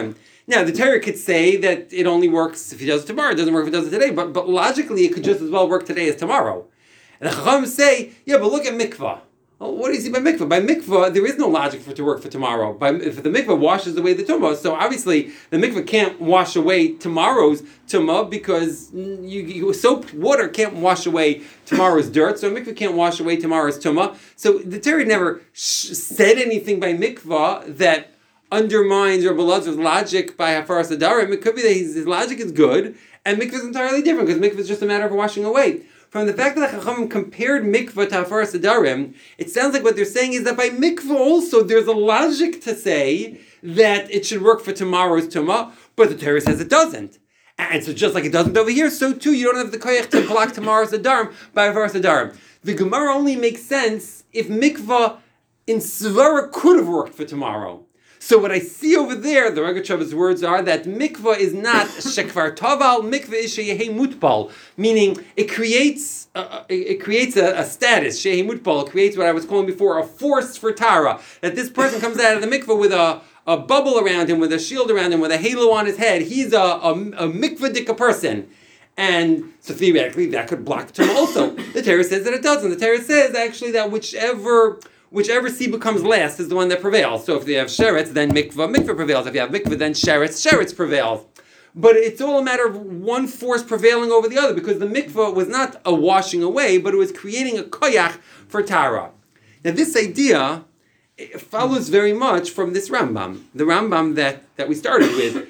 Now, the Torah could say that it only works if he does it tomorrow, it doesn't work if he does it today, but logically it could just as well work today as tomorrow. And the Chacham say, yeah, but look at mikvah. Well, what do you see by mikvah? By mikvah, there is no logic for it to work for tomorrow. If the mikvah washes away the tumah, so obviously the mikvah can't wash away tomorrow's tumah because soap water can't wash away tomorrow's dirt, so mikvah can't wash away tomorrow's tumah. So the Torah never said anything by mikvah that undermines Rabbi Elazar's logic by Hafaras Adarim. It could be that his logic is good, and mikvah is entirely different because mikvah is just a matter of washing away. From the fact that the Chachamim compared mikvah to Hafaras Adarim, it sounds like what they're saying is that by mikvah also there's a logic to say that it should work for tomorrow's tumah, but the Torah says it doesn't. And so just like it doesn't over here, so too you don't have the koyach to block tomorrow's Adarim by Hafaras Adarim. The Gemara only makes sense if mikvah in Svara could have worked for tomorrow. So what I see over there, the Rogatchover's words are that mikvah is not shekvar toval, mikvah is sheyehei mutbal, meaning it creates a status, sheyehei mutbal, creates what I was calling before a force for tara, that this person comes out of the mikvah with a bubble around him, with a shield around him, with a halo on his head. He's a mikvah-dika person. And so theoretically that could block tumah also. The Torah says that it doesn't. The Torah says actually that whichever sibuk comes last is the one that prevails. So if you have sheretz, then mikvah prevails. If you have mikvah, then sheretz prevails. But it's all a matter of one force prevailing over the other, because the mikvah was not a washing away, but it was creating a koyach for tara. Now this idea follows very much from this Rambam. The Rambam that we started with,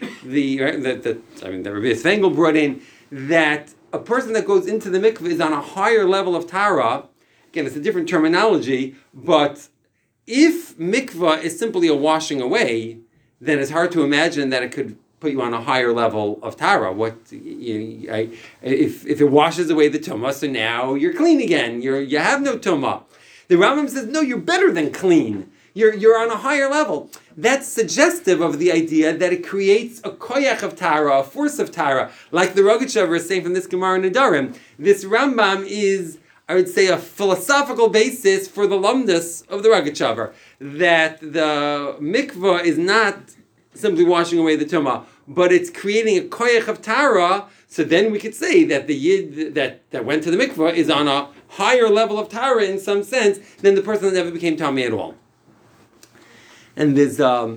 that Rabbi Svengel brought in, that a person that goes into the mikvah is on a higher level of tara. Again, it's a different terminology, but if mikvah is simply a washing away, then it's hard to imagine that it could put you on a higher level of tara. If it washes away the tumah, so now you're clean again. You have no tumah. The Rambam says, no, you're better than clean. You're on a higher level. That's suggestive of the idea that it creates a koyach of tara, a force of tara, like the Rogatchover is saying from this Gemara Nedarim. This Rambam is, I would say, a philosophical basis for the lumdus of the Rogatchover, that the mikvah is not simply washing away the tumah, but it's creating a koyach of tara. So then we could say that the yid that went to the mikvah is on a higher level of tara in some sense than the person that never became tamei at all. And there's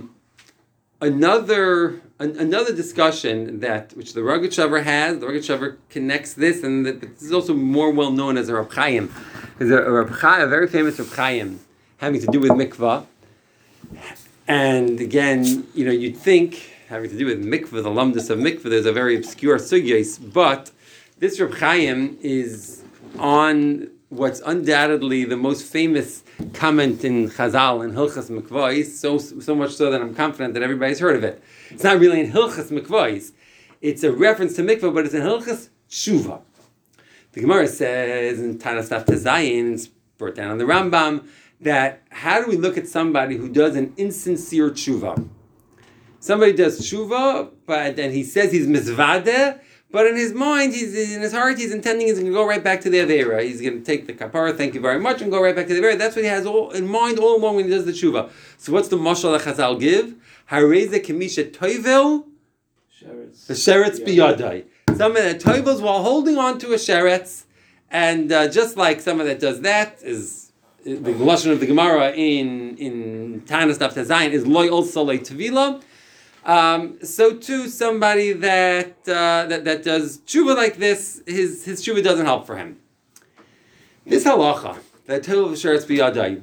another discussion which the Rogatchover has. The Rogatchover connects this, and this is also more well known as a Reb Chaim. There's a very famous Reb Chaim having to do with mikvah. And again, you'd think having to do with mikvah, the lumdus of mikvah, there's a very obscure sugyos, but this Reb Chaim is on what's undoubtedly the most famous comment in Chazal in Hilchas Mikvahis, so much so that I'm confident that everybody's heard of it. It's not really in Hilchas Mikvahis. It's a reference to mikvah, but it's in Hilchas Tshuva. The Gemara says in Tanas Daf Tezayin, it's brought down on the Rambam, that how do we look at somebody who does an insincere tshuva? Somebody does tshuva, but then he says he's mizvadeh, but in his mind, in his heart, he's intending he's going to go right back to the Aveira. He's going to take the kapara, thank you very much, and go right back to the Aveira. That's what he has all in mind all along when he does the tshuva. So what's the mashal that Chazal give? Hareze kemisha toivel, the sheretz biyadai. Someone that toivels while holding on to a sheretz, and just like someone that does that is the lashon of the Gemara in Tanas Daf Tezayin is loy also loy tvila. So too, somebody that does tshuva like this, his tshuva doesn't help for him. This halacha, that toivel v'sheretz biyadai,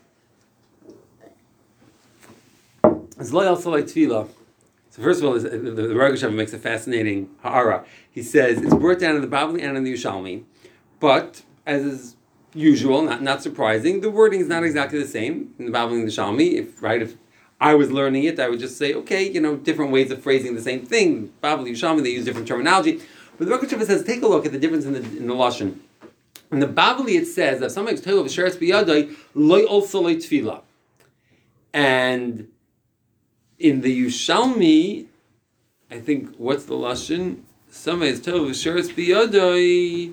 is loy also loy tvila. So first of all, the Rogatchover makes a fascinating ha'ara. He says it's brought down in the Bavli and in the Yerushalmi, but as is usual, not surprising, the wording is not exactly the same in the Bavli and the Yerushalmi. If I was learning it, I would just say, okay, different ways of phrasing the same thing. Bavli, Yerushalmi, they use different terminology. But the Rogatchover says, take a look at the difference in the lashon. In the Bavli, it says that somebody's toivel v'sheretz biyadai loy also loy tefila, and in the Yerushalmi, I think, what's the lashon? Somebody's toivel v'sheretz biyadai,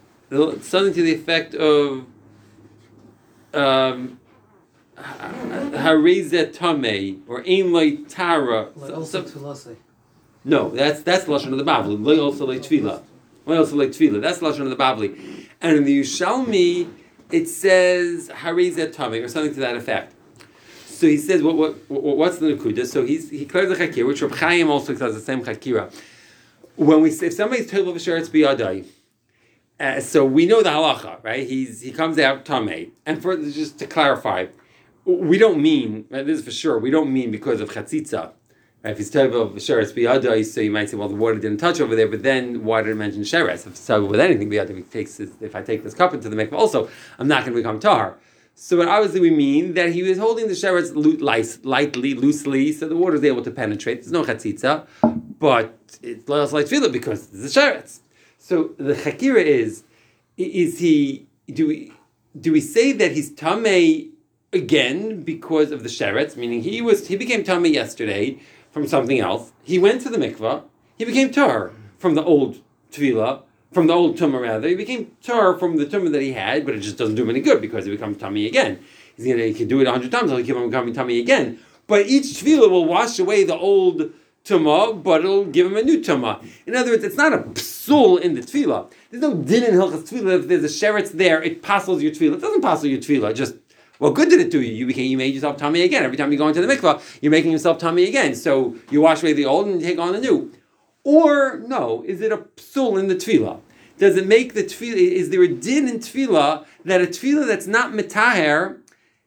something to the effect of, harezet tamei or ein loy tara. No, that's the lashon of the Bavli. Loy also loy tefila. Loy also loy tefila. That's the lashon of the Bavli. And in the Yerushalmi, it says harezet tamei or something to that effect. So he says, what's the nekuda? So he clears the chakira, which Reb Chaim also does the same chakira. When we say if somebody's told of a sheretz biyadai, so we know the halacha, right? He comes out tamei, and for just to clarify, we don't mean, right, this is for sure, we don't mean because of chatzitza. Right? If he's told of a sheretz biyadai, so you might say, well, the water didn't touch over there, but then why did it mention sheretz? If it's told with anything biyadai, if I take this cup into the mikvah, also I'm not going to become tahar. So obviously we mean that he was holding the sheretz lightly, loosely, so the water is able to penetrate. There's no chatzitza, but it's loyal like tefillah because it's the sheretz. So the chakira is he? Do we say that he's tamei again because of the sheretz? Meaning he became tamei yesterday from something else. He went to the mikvah. He became tahor from the old tefillah. From the old tumah, rather, he became tar from the tumah that he had, but it just doesn't do him any good because he becomes tummy again. He can do it 100 times, he'll keep on becoming tummy again. But each tefillah will wash away the old tumah, but it'll give him a new tumah. In other words, it's not a psul in the tefillah. There's no din in hilchas tefillah. If there's a sheretz there, it passels your tefillah. It doesn't passel your tefillah. Just what good did it do you? You made yourself tummy again. Every time you go into the mikvah, you're making yourself tummy again. So you wash away the old and you take on the new. Or no, is it a psul in the tefillah? Does it make the tefillah? Is there a din in tefillah that a tefillah that's not metaher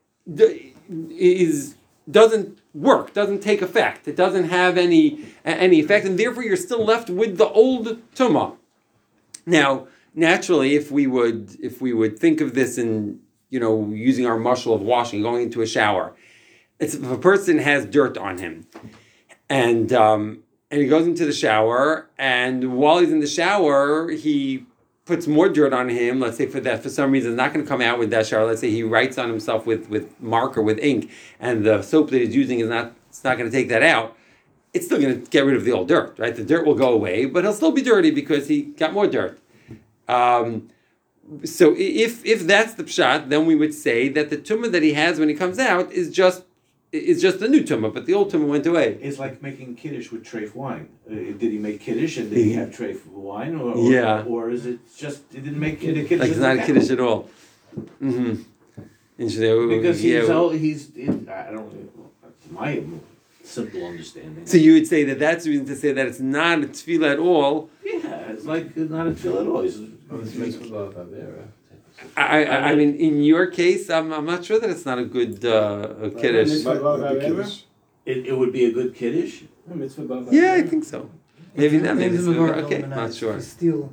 doesn't work, doesn't take effect, it doesn't have any effect, and therefore you're still left with the old tumah? Now, naturally, if we would think of this in using our mashal of washing, going into a shower, it's if a person has dirt on him, and he goes into the shower, and while he's in the shower, he puts more dirt on him. Let's say for some reason, it's not going to come out with that shower. Let's say he writes on himself with marker, with ink, and the soap that he's using it's not going to take that out. It's still going to get rid of the old dirt, right? The dirt will go away, but he'll still be dirty because he got more dirt. So if that's the pshat, then we would say that the tumah that he has when he comes out is just the new tumah, but the old tumah went away. It's like making kiddush with treif wine. Did he make kiddush and did he have treif wine, or is it just he didn't make kiddush? Like it's not a kiddush at all. Mm-hmm. Because I don't. My simple understanding. So you would say that's the reason to say that it's not a tefillah at all. Yeah, it's like not a tefillah at all. I mean, in your case, I'm not sure that it's not a good kiddush. It would be a good kiddush? Yeah, I think so. Maybe not. Maybe it's okay. Not sure. If you steal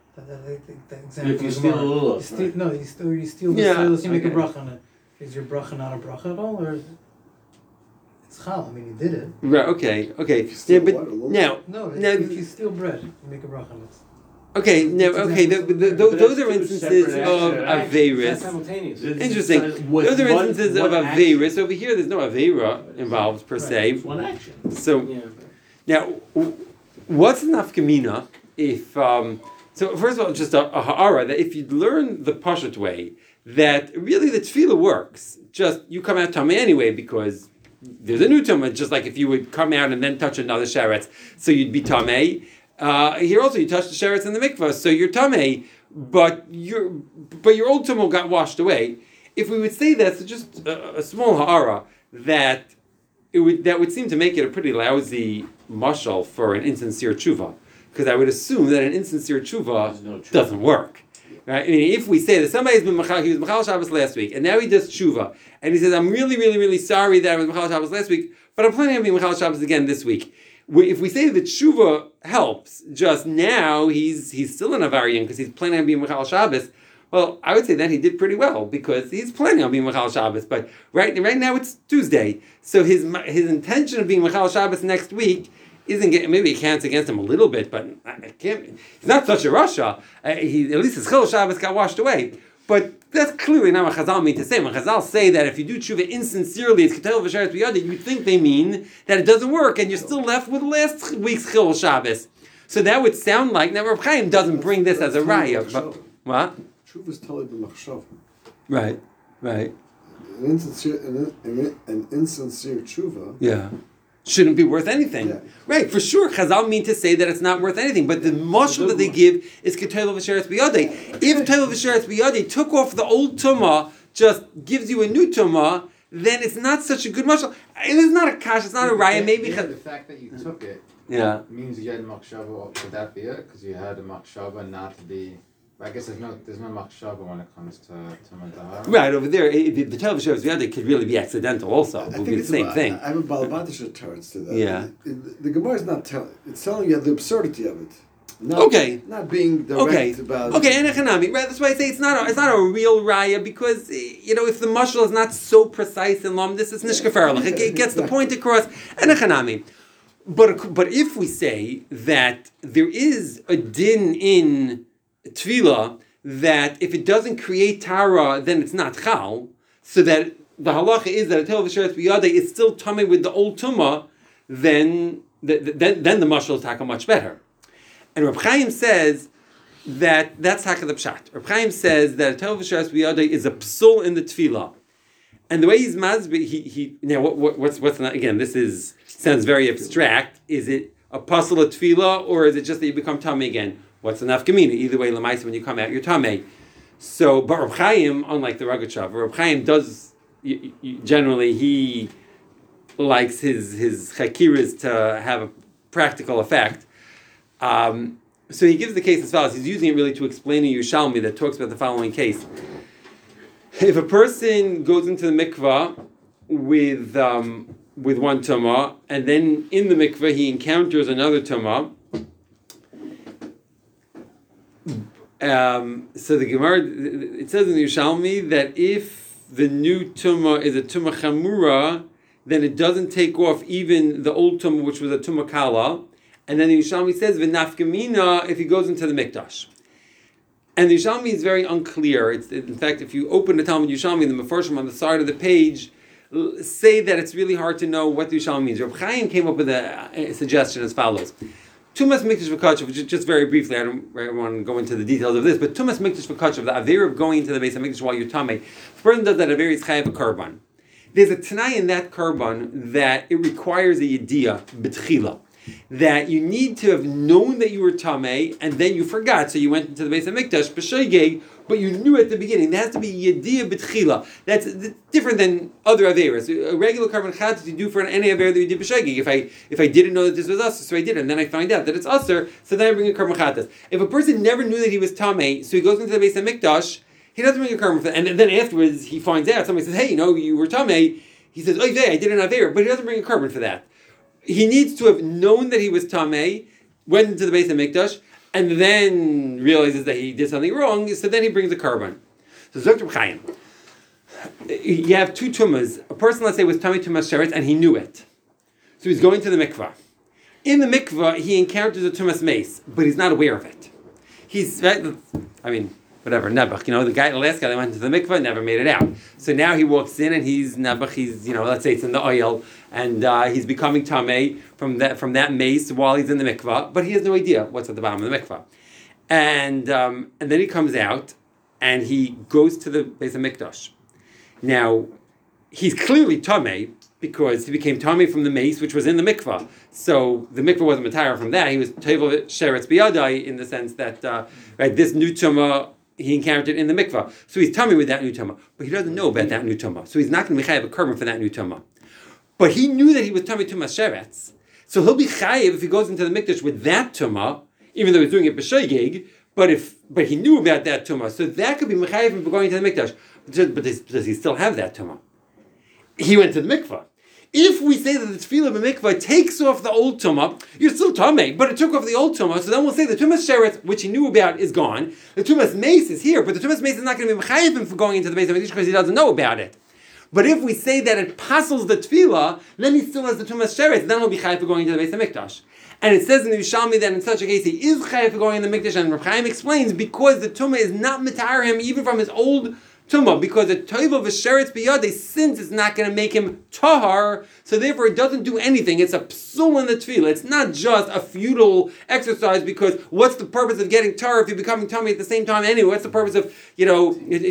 a little, you steal the soil, you make a bracha on it. Is your bracha not a bracha at all, or it's chal? I mean, you did it. Right. Okay. Yeah, but now, if you steal bread, you make a bracha on it. Okay, no, okay. Those are instances of averis. Interesting. Those are instances of averis. Over here, there's no avera involved per se. It's one action. So now, what's the nafkamina if? So first of all, just a ha'ara that if you learn the pashut way, that really the tefillah works. Just you come out tamei anyway because there's a new tumah. Just like if you would come out and then touch another sheretz, so you'd be tamei. Here also you touch the sheretz in the mikvah, so you're tamei, but your old tumah got washed away. If we would say that, so just a small ha'ara that would seem to make it a pretty lousy mashal for an insincere tshuva, because I would assume that an insincere tshuva doesn't work. Right? I mean, if we say that somebody's been he was Machal Shabbos last week, and now he does tshuva, and he says, I'm really, really, really sorry that I was Machal Shabbos last week, but I'm planning on being Machal Shabbos again this week. If we say that tshuva helps, just now he's still an avarian because he's planning on being Machal Shabbos, well, I would say that he did pretty well because he's planning on being Machal Shabbos. But right now it's Tuesday, so his intention of being Machal Shabbos next week isn't maybe it counts against him a little bit, but he's not such a rasha. At least his Chil Shabbos got washed away. But that's clearly not what Chazal mean to say. When Chazal say that if you do tshuva insincerely, it's ketel v'sheretz b'yadid, you think they mean that it doesn't work, and you're still left with last week's Chil Shabbos. So that would sound like, now Reb Chaim doesn't bring this as a raya. But what? Tshuva is telling the machshav. Right. an insincere tshuva. Yeah. Shouldn't be worth anything. Yeah. Right, for sure. Chazal mean to say that it's not worth anything, but the mashal that they give is Ketayla V'Sheretz B'Yadei. If Ketayla V'Sheretz B'Yadei took off the old tumah, just gives you a new tumah, then it's not such a good mashal. It's not a kash, it's not a raya. Maybe the fact that you took it means you had machshava. Would that be it? Because you had a machshava not to be... I guess there's no machshava when it comes to Tahara. Right, over there, the television shows could really be accidental also. It would be the same thing. I have a Balabatish turns to that. Yeah. The Gemara is not telling, it's telling you the absurdity of it. Not being direct about it. Okay, and Echanami, right, that's why I say it's not a real raya, because, if the mashal is not so precise in Lam, this is nishkafarlich. It gets the point across, and Echanami. But if we say that there is a din in Tefillah, that if it doesn't create Tara, then it's not Chal, so that the halacha is that a Tel V'Sheretz B'Yadei is still tummy with the old Tumah, then the mashal is taka much better. And Reb Chaim says that's taka the pshat. Reb Chaim says that a Tel V'Sheretz B'Yadei is a psul in the Tefillah. And the way he's mazbi, he now what's not, again, this sounds very abstract. Is it a pasul of Tefillah, or is it just that you become tummy again? What's the nafkamina? Either way, lemaisa, when you come out, you're tamei. So, but Reb Chaim, unlike the Rogatchover, Reb Chaim does generally, he likes his chakiras to have a practical effect. So he gives the case as follows. He's using it really to explain a Yerushalmi that talks about the following case. If a person goes into the mikvah with one tumah, and then in the mikvah he encounters another tumah. So the Gemara, it says in the Yerushalmi that if the new tumah is a tumah chamura, then it doesn't take off even the old tumah, which was a tumah kala. And then the Yerushalmi says v'nafkamina if he goes into the mikdash. And the Yerushalmi is very unclear. In fact, if you open the Talmud Yerushalmi, the Mefarshim on the side of the page say that it's really hard to know what the Yerushalmi means. Reb Chaim came up with a suggestion as follows. Tumas Mikdash V'Kachav, which is just very briefly, I don't want to go into the details of this, but Tumas Mikdash V'Kachav, the Aveir of going into the Beis HaMikdash while you're Tamei, the person does that Aveir is Chayav a Karban. There's a Tanai in that Karban that it requires a Yediyah, B'Tchila, that you need to have known that you were Tamei, and then you forgot, so you went into the Beis HaMikdash, B'Shoigeg, but you knew at the beginning. There has to be Yediyah B'Tchila. That's different than other Aveiras. A regular Karban Chatzis you do for any Aveir that you did B'Shoigeg. If I didn't know that this was Aser, so I did it, and then I find out that it's Aser, so then I bring a Karban Chatzis. If a person never knew that he was Tamei, so he goes into the Beis HaMikdash, he doesn't bring a Karban, and then afterwards he finds out, somebody says, hey, you were Tamei, he says, I did an Aveir, but he doesn't bring a Karban for that. He needs to have known that he was Tamei, went into the Beis HaMikdash, and then realizes that he did something wrong, so then he brings a Karban. So Zok Reb Chaim, you have two tumas. A person, let's say, was Tamei Tumas Sheretz, and he knew it. So he's going to the mikvah. In the mikvah, he encounters a Tumas Mace, but he's not aware of it. Whatever, Nebuch, the last guy that went to the mikvah never made it out. So now he walks in and he's Nebuch, let's say it's in the oil, and he's becoming Tamei from that mace while he's in the mikvah, but he has no idea what's at the bottom of the mikvah. And then he comes out and he goes to the Beis HaMikdash. Now, he's clearly Tamei because he became Tamei from the mace, which was in the mikvah. So the mikvah wasn't Matayra from that. He was Tevel Sheretz B'Yadai in the sense that this new tumah he encountered in the mikvah. So he's tummy with that new tumah. But he doesn't know about that new tumah. So he's not going to be chayav a korban for that new tumah. But he knew that he was tummy tumas sheretz. So he'll be chayav if he goes into the mikdash with that tumah, even though he's doing it b'shoigeg, but he knew about that tumah. So that could be mechayav him for going to the mikdash. But does he still have that tumah? He went to the mikvah. If we say that the tefillah b'mikvah takes off the old tumah, you're still tamei, but it took off the old tumah, so then we'll say the tumas sheretz, which he knew about, is gone. The tumas mace is here, but the tumas mace is not going to be mechayiv him for going into the Beis HaMikdash because he doesn't know about it. But if we say that it passes the tefillah, then he still has the tumas sheretz, then he'll be chayiv for going into the Beis HaMikdash. And it says in the Yerushalmi that in such a case he is chayiv for going in the mikdash, and Reb Chaim explains because the tumah is not mitar him even from his old tumah, because the toiva v'sheretz b'yadei, since it's not going to make him tahar, so therefore it doesn't do anything. It's a psul in the tefillah. It's not just a futile exercise, because what's the purpose of getting tahar if you're becoming tummy at the same time anyway? What's the purpose of,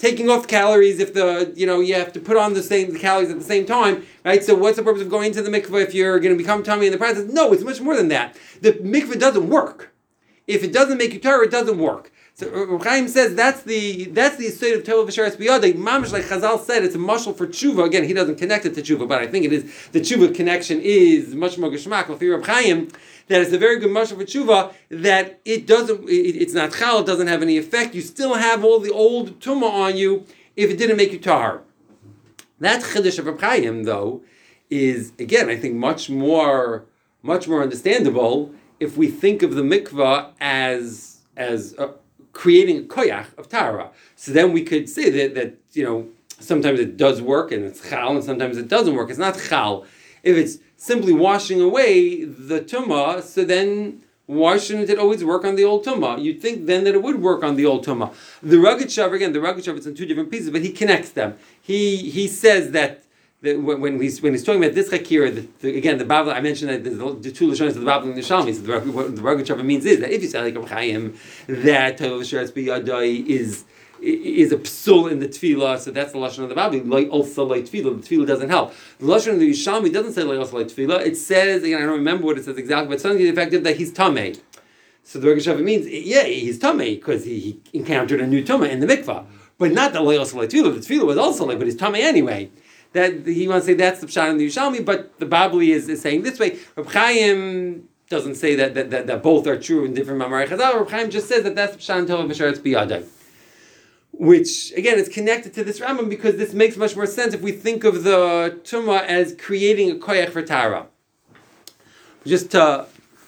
taking off calories if you have to put on the calories at the same time, right? So what's the purpose of going into the mikveh if you're going to become tummy in the process? No, it's much more than that. The mikveh doesn't work. If it doesn't make you tahor, it doesn't work. So Reb Chaim says that's the state of Tevel V'Sharetz B'Yadai. Mamish, like Chazal said, it's a mashal for tshuva. Again, he doesn't connect it to tshuva, but I think it is. The tshuva connection is much more geshmak. With Reb Chaim, that it's a very good mashal for tshuva. That it doesn't. It's not chal. It doesn't have any effect. You still have all the old tumah on you if it didn't make you tahor. That chiddush of Reb Chaim, though, is again, I think, much more understandable if we think of the mikvah as creating a koyach of tahara. So then we could say that sometimes it does work and it's chal, and sometimes it doesn't work. It's not chal. If it's simply washing away the tumah, so then why shouldn't it always work on the old tumah? You'd think then that it would work on the old tumah. The Rugged Shav, it's in two different pieces, but he connects them. He says that when he's talking about this chakir, the Babel, I mentioned that the two lashonos of the Babel and the Shalmi. So what the Rugged Shav means is that if you say like Reb Chaim, that Tevel V'Sharetz B'Yadai is a psul in the tefillah, so that's the lashon of the Babel. Like also like tefillah, the tefillah doesn't help. The lashon of the Yishalmi doesn't say like also like tefillah. It says, again, I don't remember what it says exactly, but something to the effect of that he's tamei. So the Rugged Shav means, he's tamei because he encountered a new tumah in the mikvah, but not that like also like tefillah. The tefillah was also like, but he's tamei anyway. That he wants to say that's the pshat in the Yishalmi, but the Babli is saying this way. Reb Chaim doesn't say that both are true in different Mamarei Chazal. Reb Chaim just says that that's the pshat in Tevel V'Sharetz B'Yadai, which again is connected to this Rambam because this makes much more sense if we think of the Tumah as creating a koyach for Tara. Just an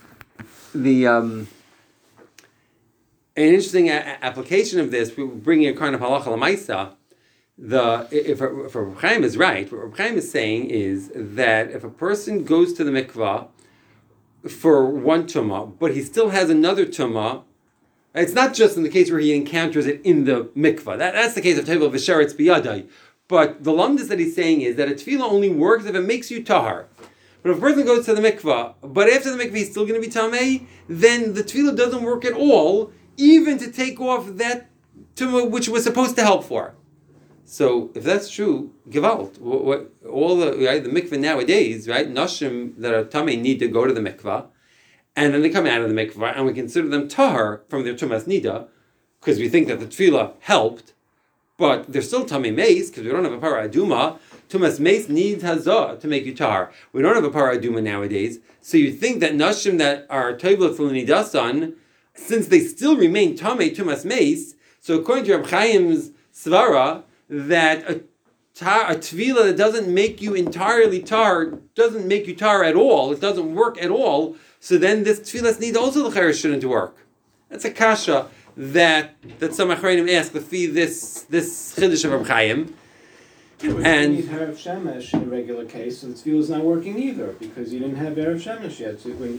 interesting application of this, bringing a kind of halacha l'maisa. If Reb Chaim is right, what Reb Chaim is saying is that if a person goes to the mikvah for one tumah, but he still has another tumah, it's not just in the case where he encounters it in the mikvah. That's the case of Tevel V'Sharetz B'Yadai. But the lamdus that he's saying is that a tefillah only works if it makes you tahar. But if a person goes to the mikvah, but after the mikvah he's still going to be tamei, then the tefillah doesn't work at all, even to take off that tumah which was supposed to help for. So if that's true, Gewalt, all the mikveh nowadays, right? Nashim that are tamei need to go to the mikveh, and then they come out of the mikveh, and we consider them tahar from their tumas nida, because we think that the tefillah helped, but they're still tamei meis because we don't have a para aduma. Tumas meis needs hazah to make you tahar. We don't have a para aduma nowadays, so you think that nashim that are toivla nidasan, since they still remain tamei tumas meis, so according to Reb Chaim's svara, that a tefillah that doesn't make you entirely tar, doesn't make you tar at all, it doesn't work at all, so then this tefillah need also the chayr shouldn't work. That's a kasha that some achreinim ask to feed this chiddush of Reb Chaim. And you need Erev Shemesh in a regular case, so the tefillah is not working either, because you didn't have Erev Shemesh yet.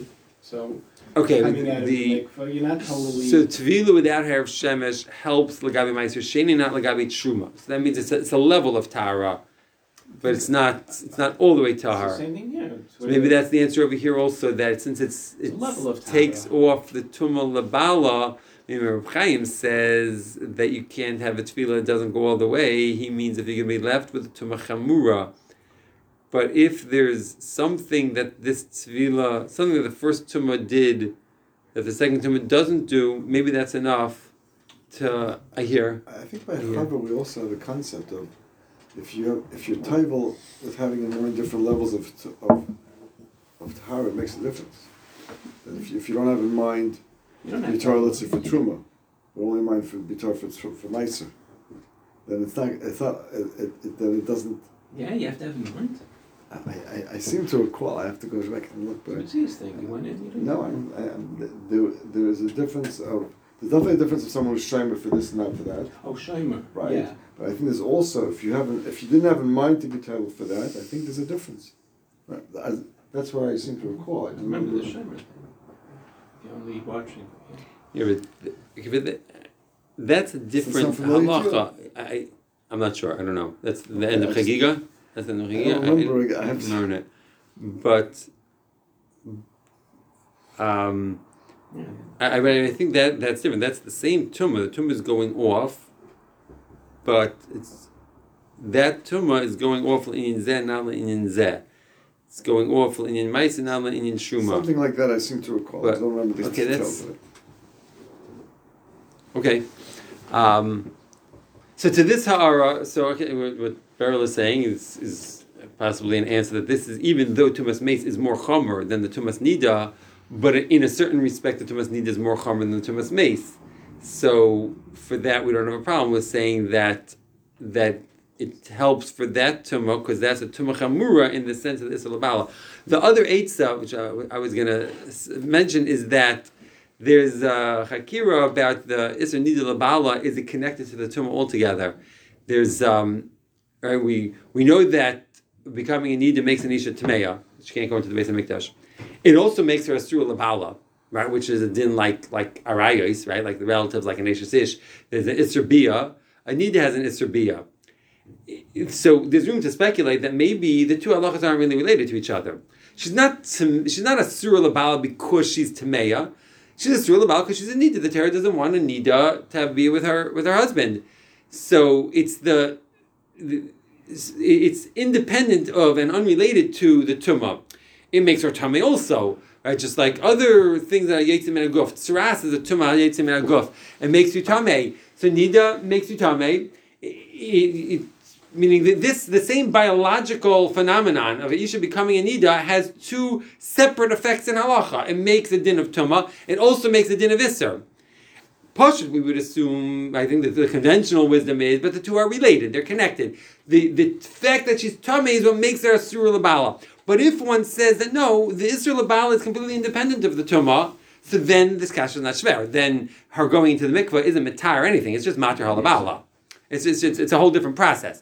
Okay, coming out of the mikvah, you're not totally... So tefillah without Erev Shemesh helps Lagabi Meiser Sheni, not Lagabi Truma. So that means it's a level of Tahara, but it's not all the way Tahara. It's the same thing here. So maybe that's the answer over here also, that since it takes off the Tumah Labala, Reb Chaim says that you can't have a tefillah that doesn't go all the way. He means if you're going to be left with a Tumah Chamura. But if there's something that this tefillah, something that the first tumah did, that the second tumah doesn't do, maybe that's enough to, I think by Chava we also have a concept of, if you're taival with having more different levels of tahara, it makes a difference. And if you don't have in mind bitar, let's say for truma, but only in mind for bitar for meiser, then then it doesn't. Yeah, you have to have in mind. I seem to recall. I have to go back and look. But what's his thing? You went in. No, there is a difference of. There's definitely a difference of someone who's shomer for this and not for that. Oh, shomer, right? Yeah. But I think there's also if you didn't have in mind to be titled for that, I think there's a difference. Right? That's what I seem to recall. I remember the shomer thing. You're only watching. Yeah, but that's a different halacha. I'm not sure. I don't know. That's the end of Chagiga. That's the end of Chagiga. I remember. I have learned it, but I think that's different. That's the same tumah. The tumah is going off, but it's that tumah is going off in zeh, not in zeh. It's going off in mais and not in shuma. Something like that I seem to recall. But, I don't remember the details of it. Okay. So to this ha'ara, what Beryl is saying is possibly an answer that this is, even though tumas mace is more chomer than the tumas nida, but in a certain respect the tumas nida is more chomer than the tumas mace. So for that we don't have a problem with saying that it helps for that tumah because that's a tumah chamura in the sense of the Isser Labala. The other eitzah, which I was going to mention, is that there's a Hakira about the Isser Nida Labala. Is it connected to the tumah altogether? There's right, we know that becoming a Nida makes an Isha Tameya. She can't go into the Beis HaMikdash. It also makes her a Surah Labala, right? Which is a din like Arayos, right? Like the relatives, like an Eshes Ish. There's an Isser Bia. A Nida has an Isser Bia. So there's room to speculate that maybe the two halachas aren't really related to each other. She's not a Surah Labala because she's Tameya. She's a Surah Labala because she's a Nida. The Torah doesn't want a Nida to be with her husband. So it's it's independent of and unrelated to the Tumah. It makes her Tamei also, right? Just like other things that are Yetzim and Aguf. Tsaras is a Tumah Yetzim and Aguf. It makes you Tamei. So Nida makes you Tamei. Meaning that the same biological phenomenon of Isha becoming a Nida has two separate effects in halacha. It makes a din of Tumah. It also makes a din of Isser. Pashut, we would assume, I think that the conventional wisdom is, but the two are related. They're connected. The fact that she's Tamei is what makes her a Surah Labala. But if one says that no, the Isser Labala is completely independent of the Tumah, so then this kasha is not shver. Then her going into the mikvah isn't matar or anything. It's just matar halabala. It's a whole different process.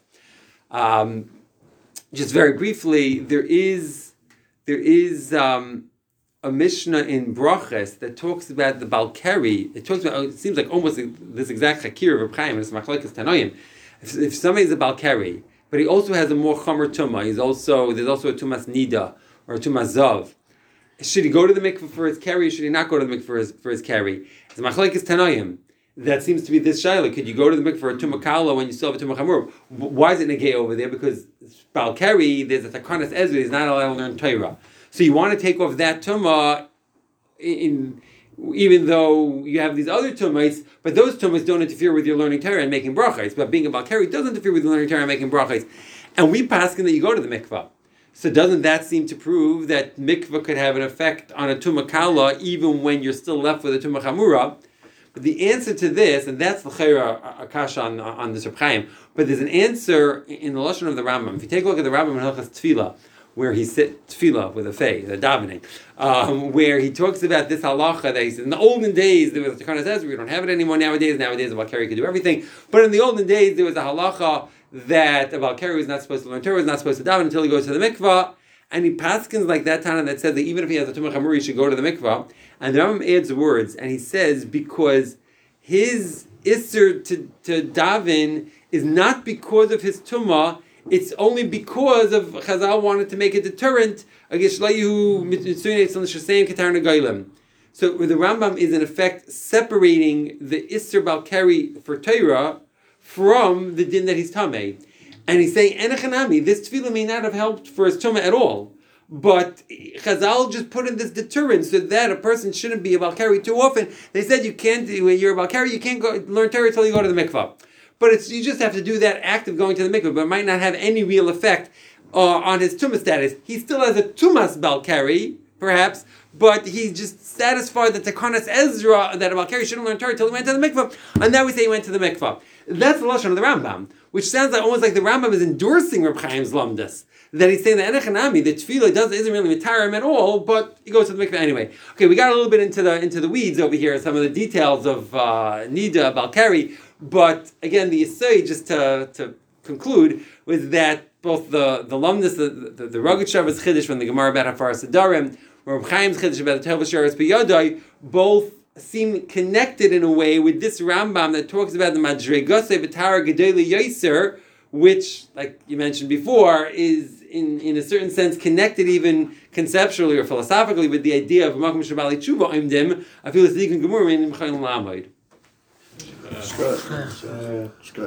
Just very briefly, there is a Mishnah in Brachas that talks about the Balkari. It seems like almost this exact Hakir of Reb Chaim, it's Machlokes Tanoim. If somebody is a Balkari, but he also has a more Chomer Tumah, there's also a Tumas Nida or a Tumas Zav. Should he go to the mikvah for his carry, or should he not go to the mikvah for his carry? It's Machlokes Tanoim. That seems to be this shayla. Could you go to the mikvah for a tumah kala when you still have a tumah chamur? Why is it negay over there? Because Balkari, there's a takanas ezra, he's not allowed to learn Torah. So you want to take off that tumah, even though you have these other tumahs, but those tumahs don't interfere with your learning Torah and making brachos. But being a Balkari doesn't interfere with learning Torah and making brachos. And we paskin that you go to the mikvah. So doesn't that seem to prove that mikvah could have an effect on a tumah kala even when you're still left with a tumah chamura? But the answer to this, and that's the chayra akasha on this Reb Chaim, but there's an answer in the lashon of the Rambam. If you take a look at the Rambam in Hilchas Tefillah, where he said tefillah with a fei, the davening, where he talks about this halacha that he said in the olden days there was a takanas ezra. We don't have it anymore nowadays. Nowadays a Balkari could do everything, but in the olden days there was a halacha that a Balkari was not supposed to learn Torah, was not supposed to daven until he goes to the mikvah. And he paskins like that Tana that said that even if he has a tumah chamur, he should go to the mikvah. And the Rambam adds words, and he says because his isser to daven is not because of his tumah, it's only because of Chazal wanted to make a deterrent against Shalayu Mitzuneitz on the Shasayim Ketar Nagailim. So the Rambam is in effect separating the isser Balkari for Torah from the din that he's tamei. And he's saying, Enechanami, this tefillah may not have helped for his tumah at all. But Chazal just put in this deterrent so that a person shouldn't be a Balkari too often. They said you can't, when you're a Balkari, you can't go learn Torah until you go to the mikvah. But you just have to do that act of going to the mikvah, but it might not have any real effect on his tumah status. He still has a tumas Balkari, perhaps, but he's just satisfied that the Takanas Ezra, that a Balkari shouldn't learn Torah until he went to the mikvah. And now we say he went to the mikvah. That's the lashon of the Rambam, which sounds like almost like the Rambam is endorsing Reb Chaim's lamdas. That he's saying that Enechanami, the tefillah isn't really mitarim at all, but he goes to the mikveh anyway. Okay, we got a little bit into the weeds over here, some of the details of Nida, Balkari, but again, the Yisai, just to conclude, was that both the lamdas, the Rugged Shabbos Chiddush from the Gemara about Hafaras Adarim, Reb Chaim's Chiddush about the Tov Sharas B'Yadai, both seem connected in a way with this Rambam that talks about the Madregase V'Tara Gedoli Yoser, which, like you mentioned before, is in a certain sense connected even conceptually or philosophically with the idea of Makom Shabali Tshuva Imdim, I feel it's Dikin Gemur in Mchayim Lamoid.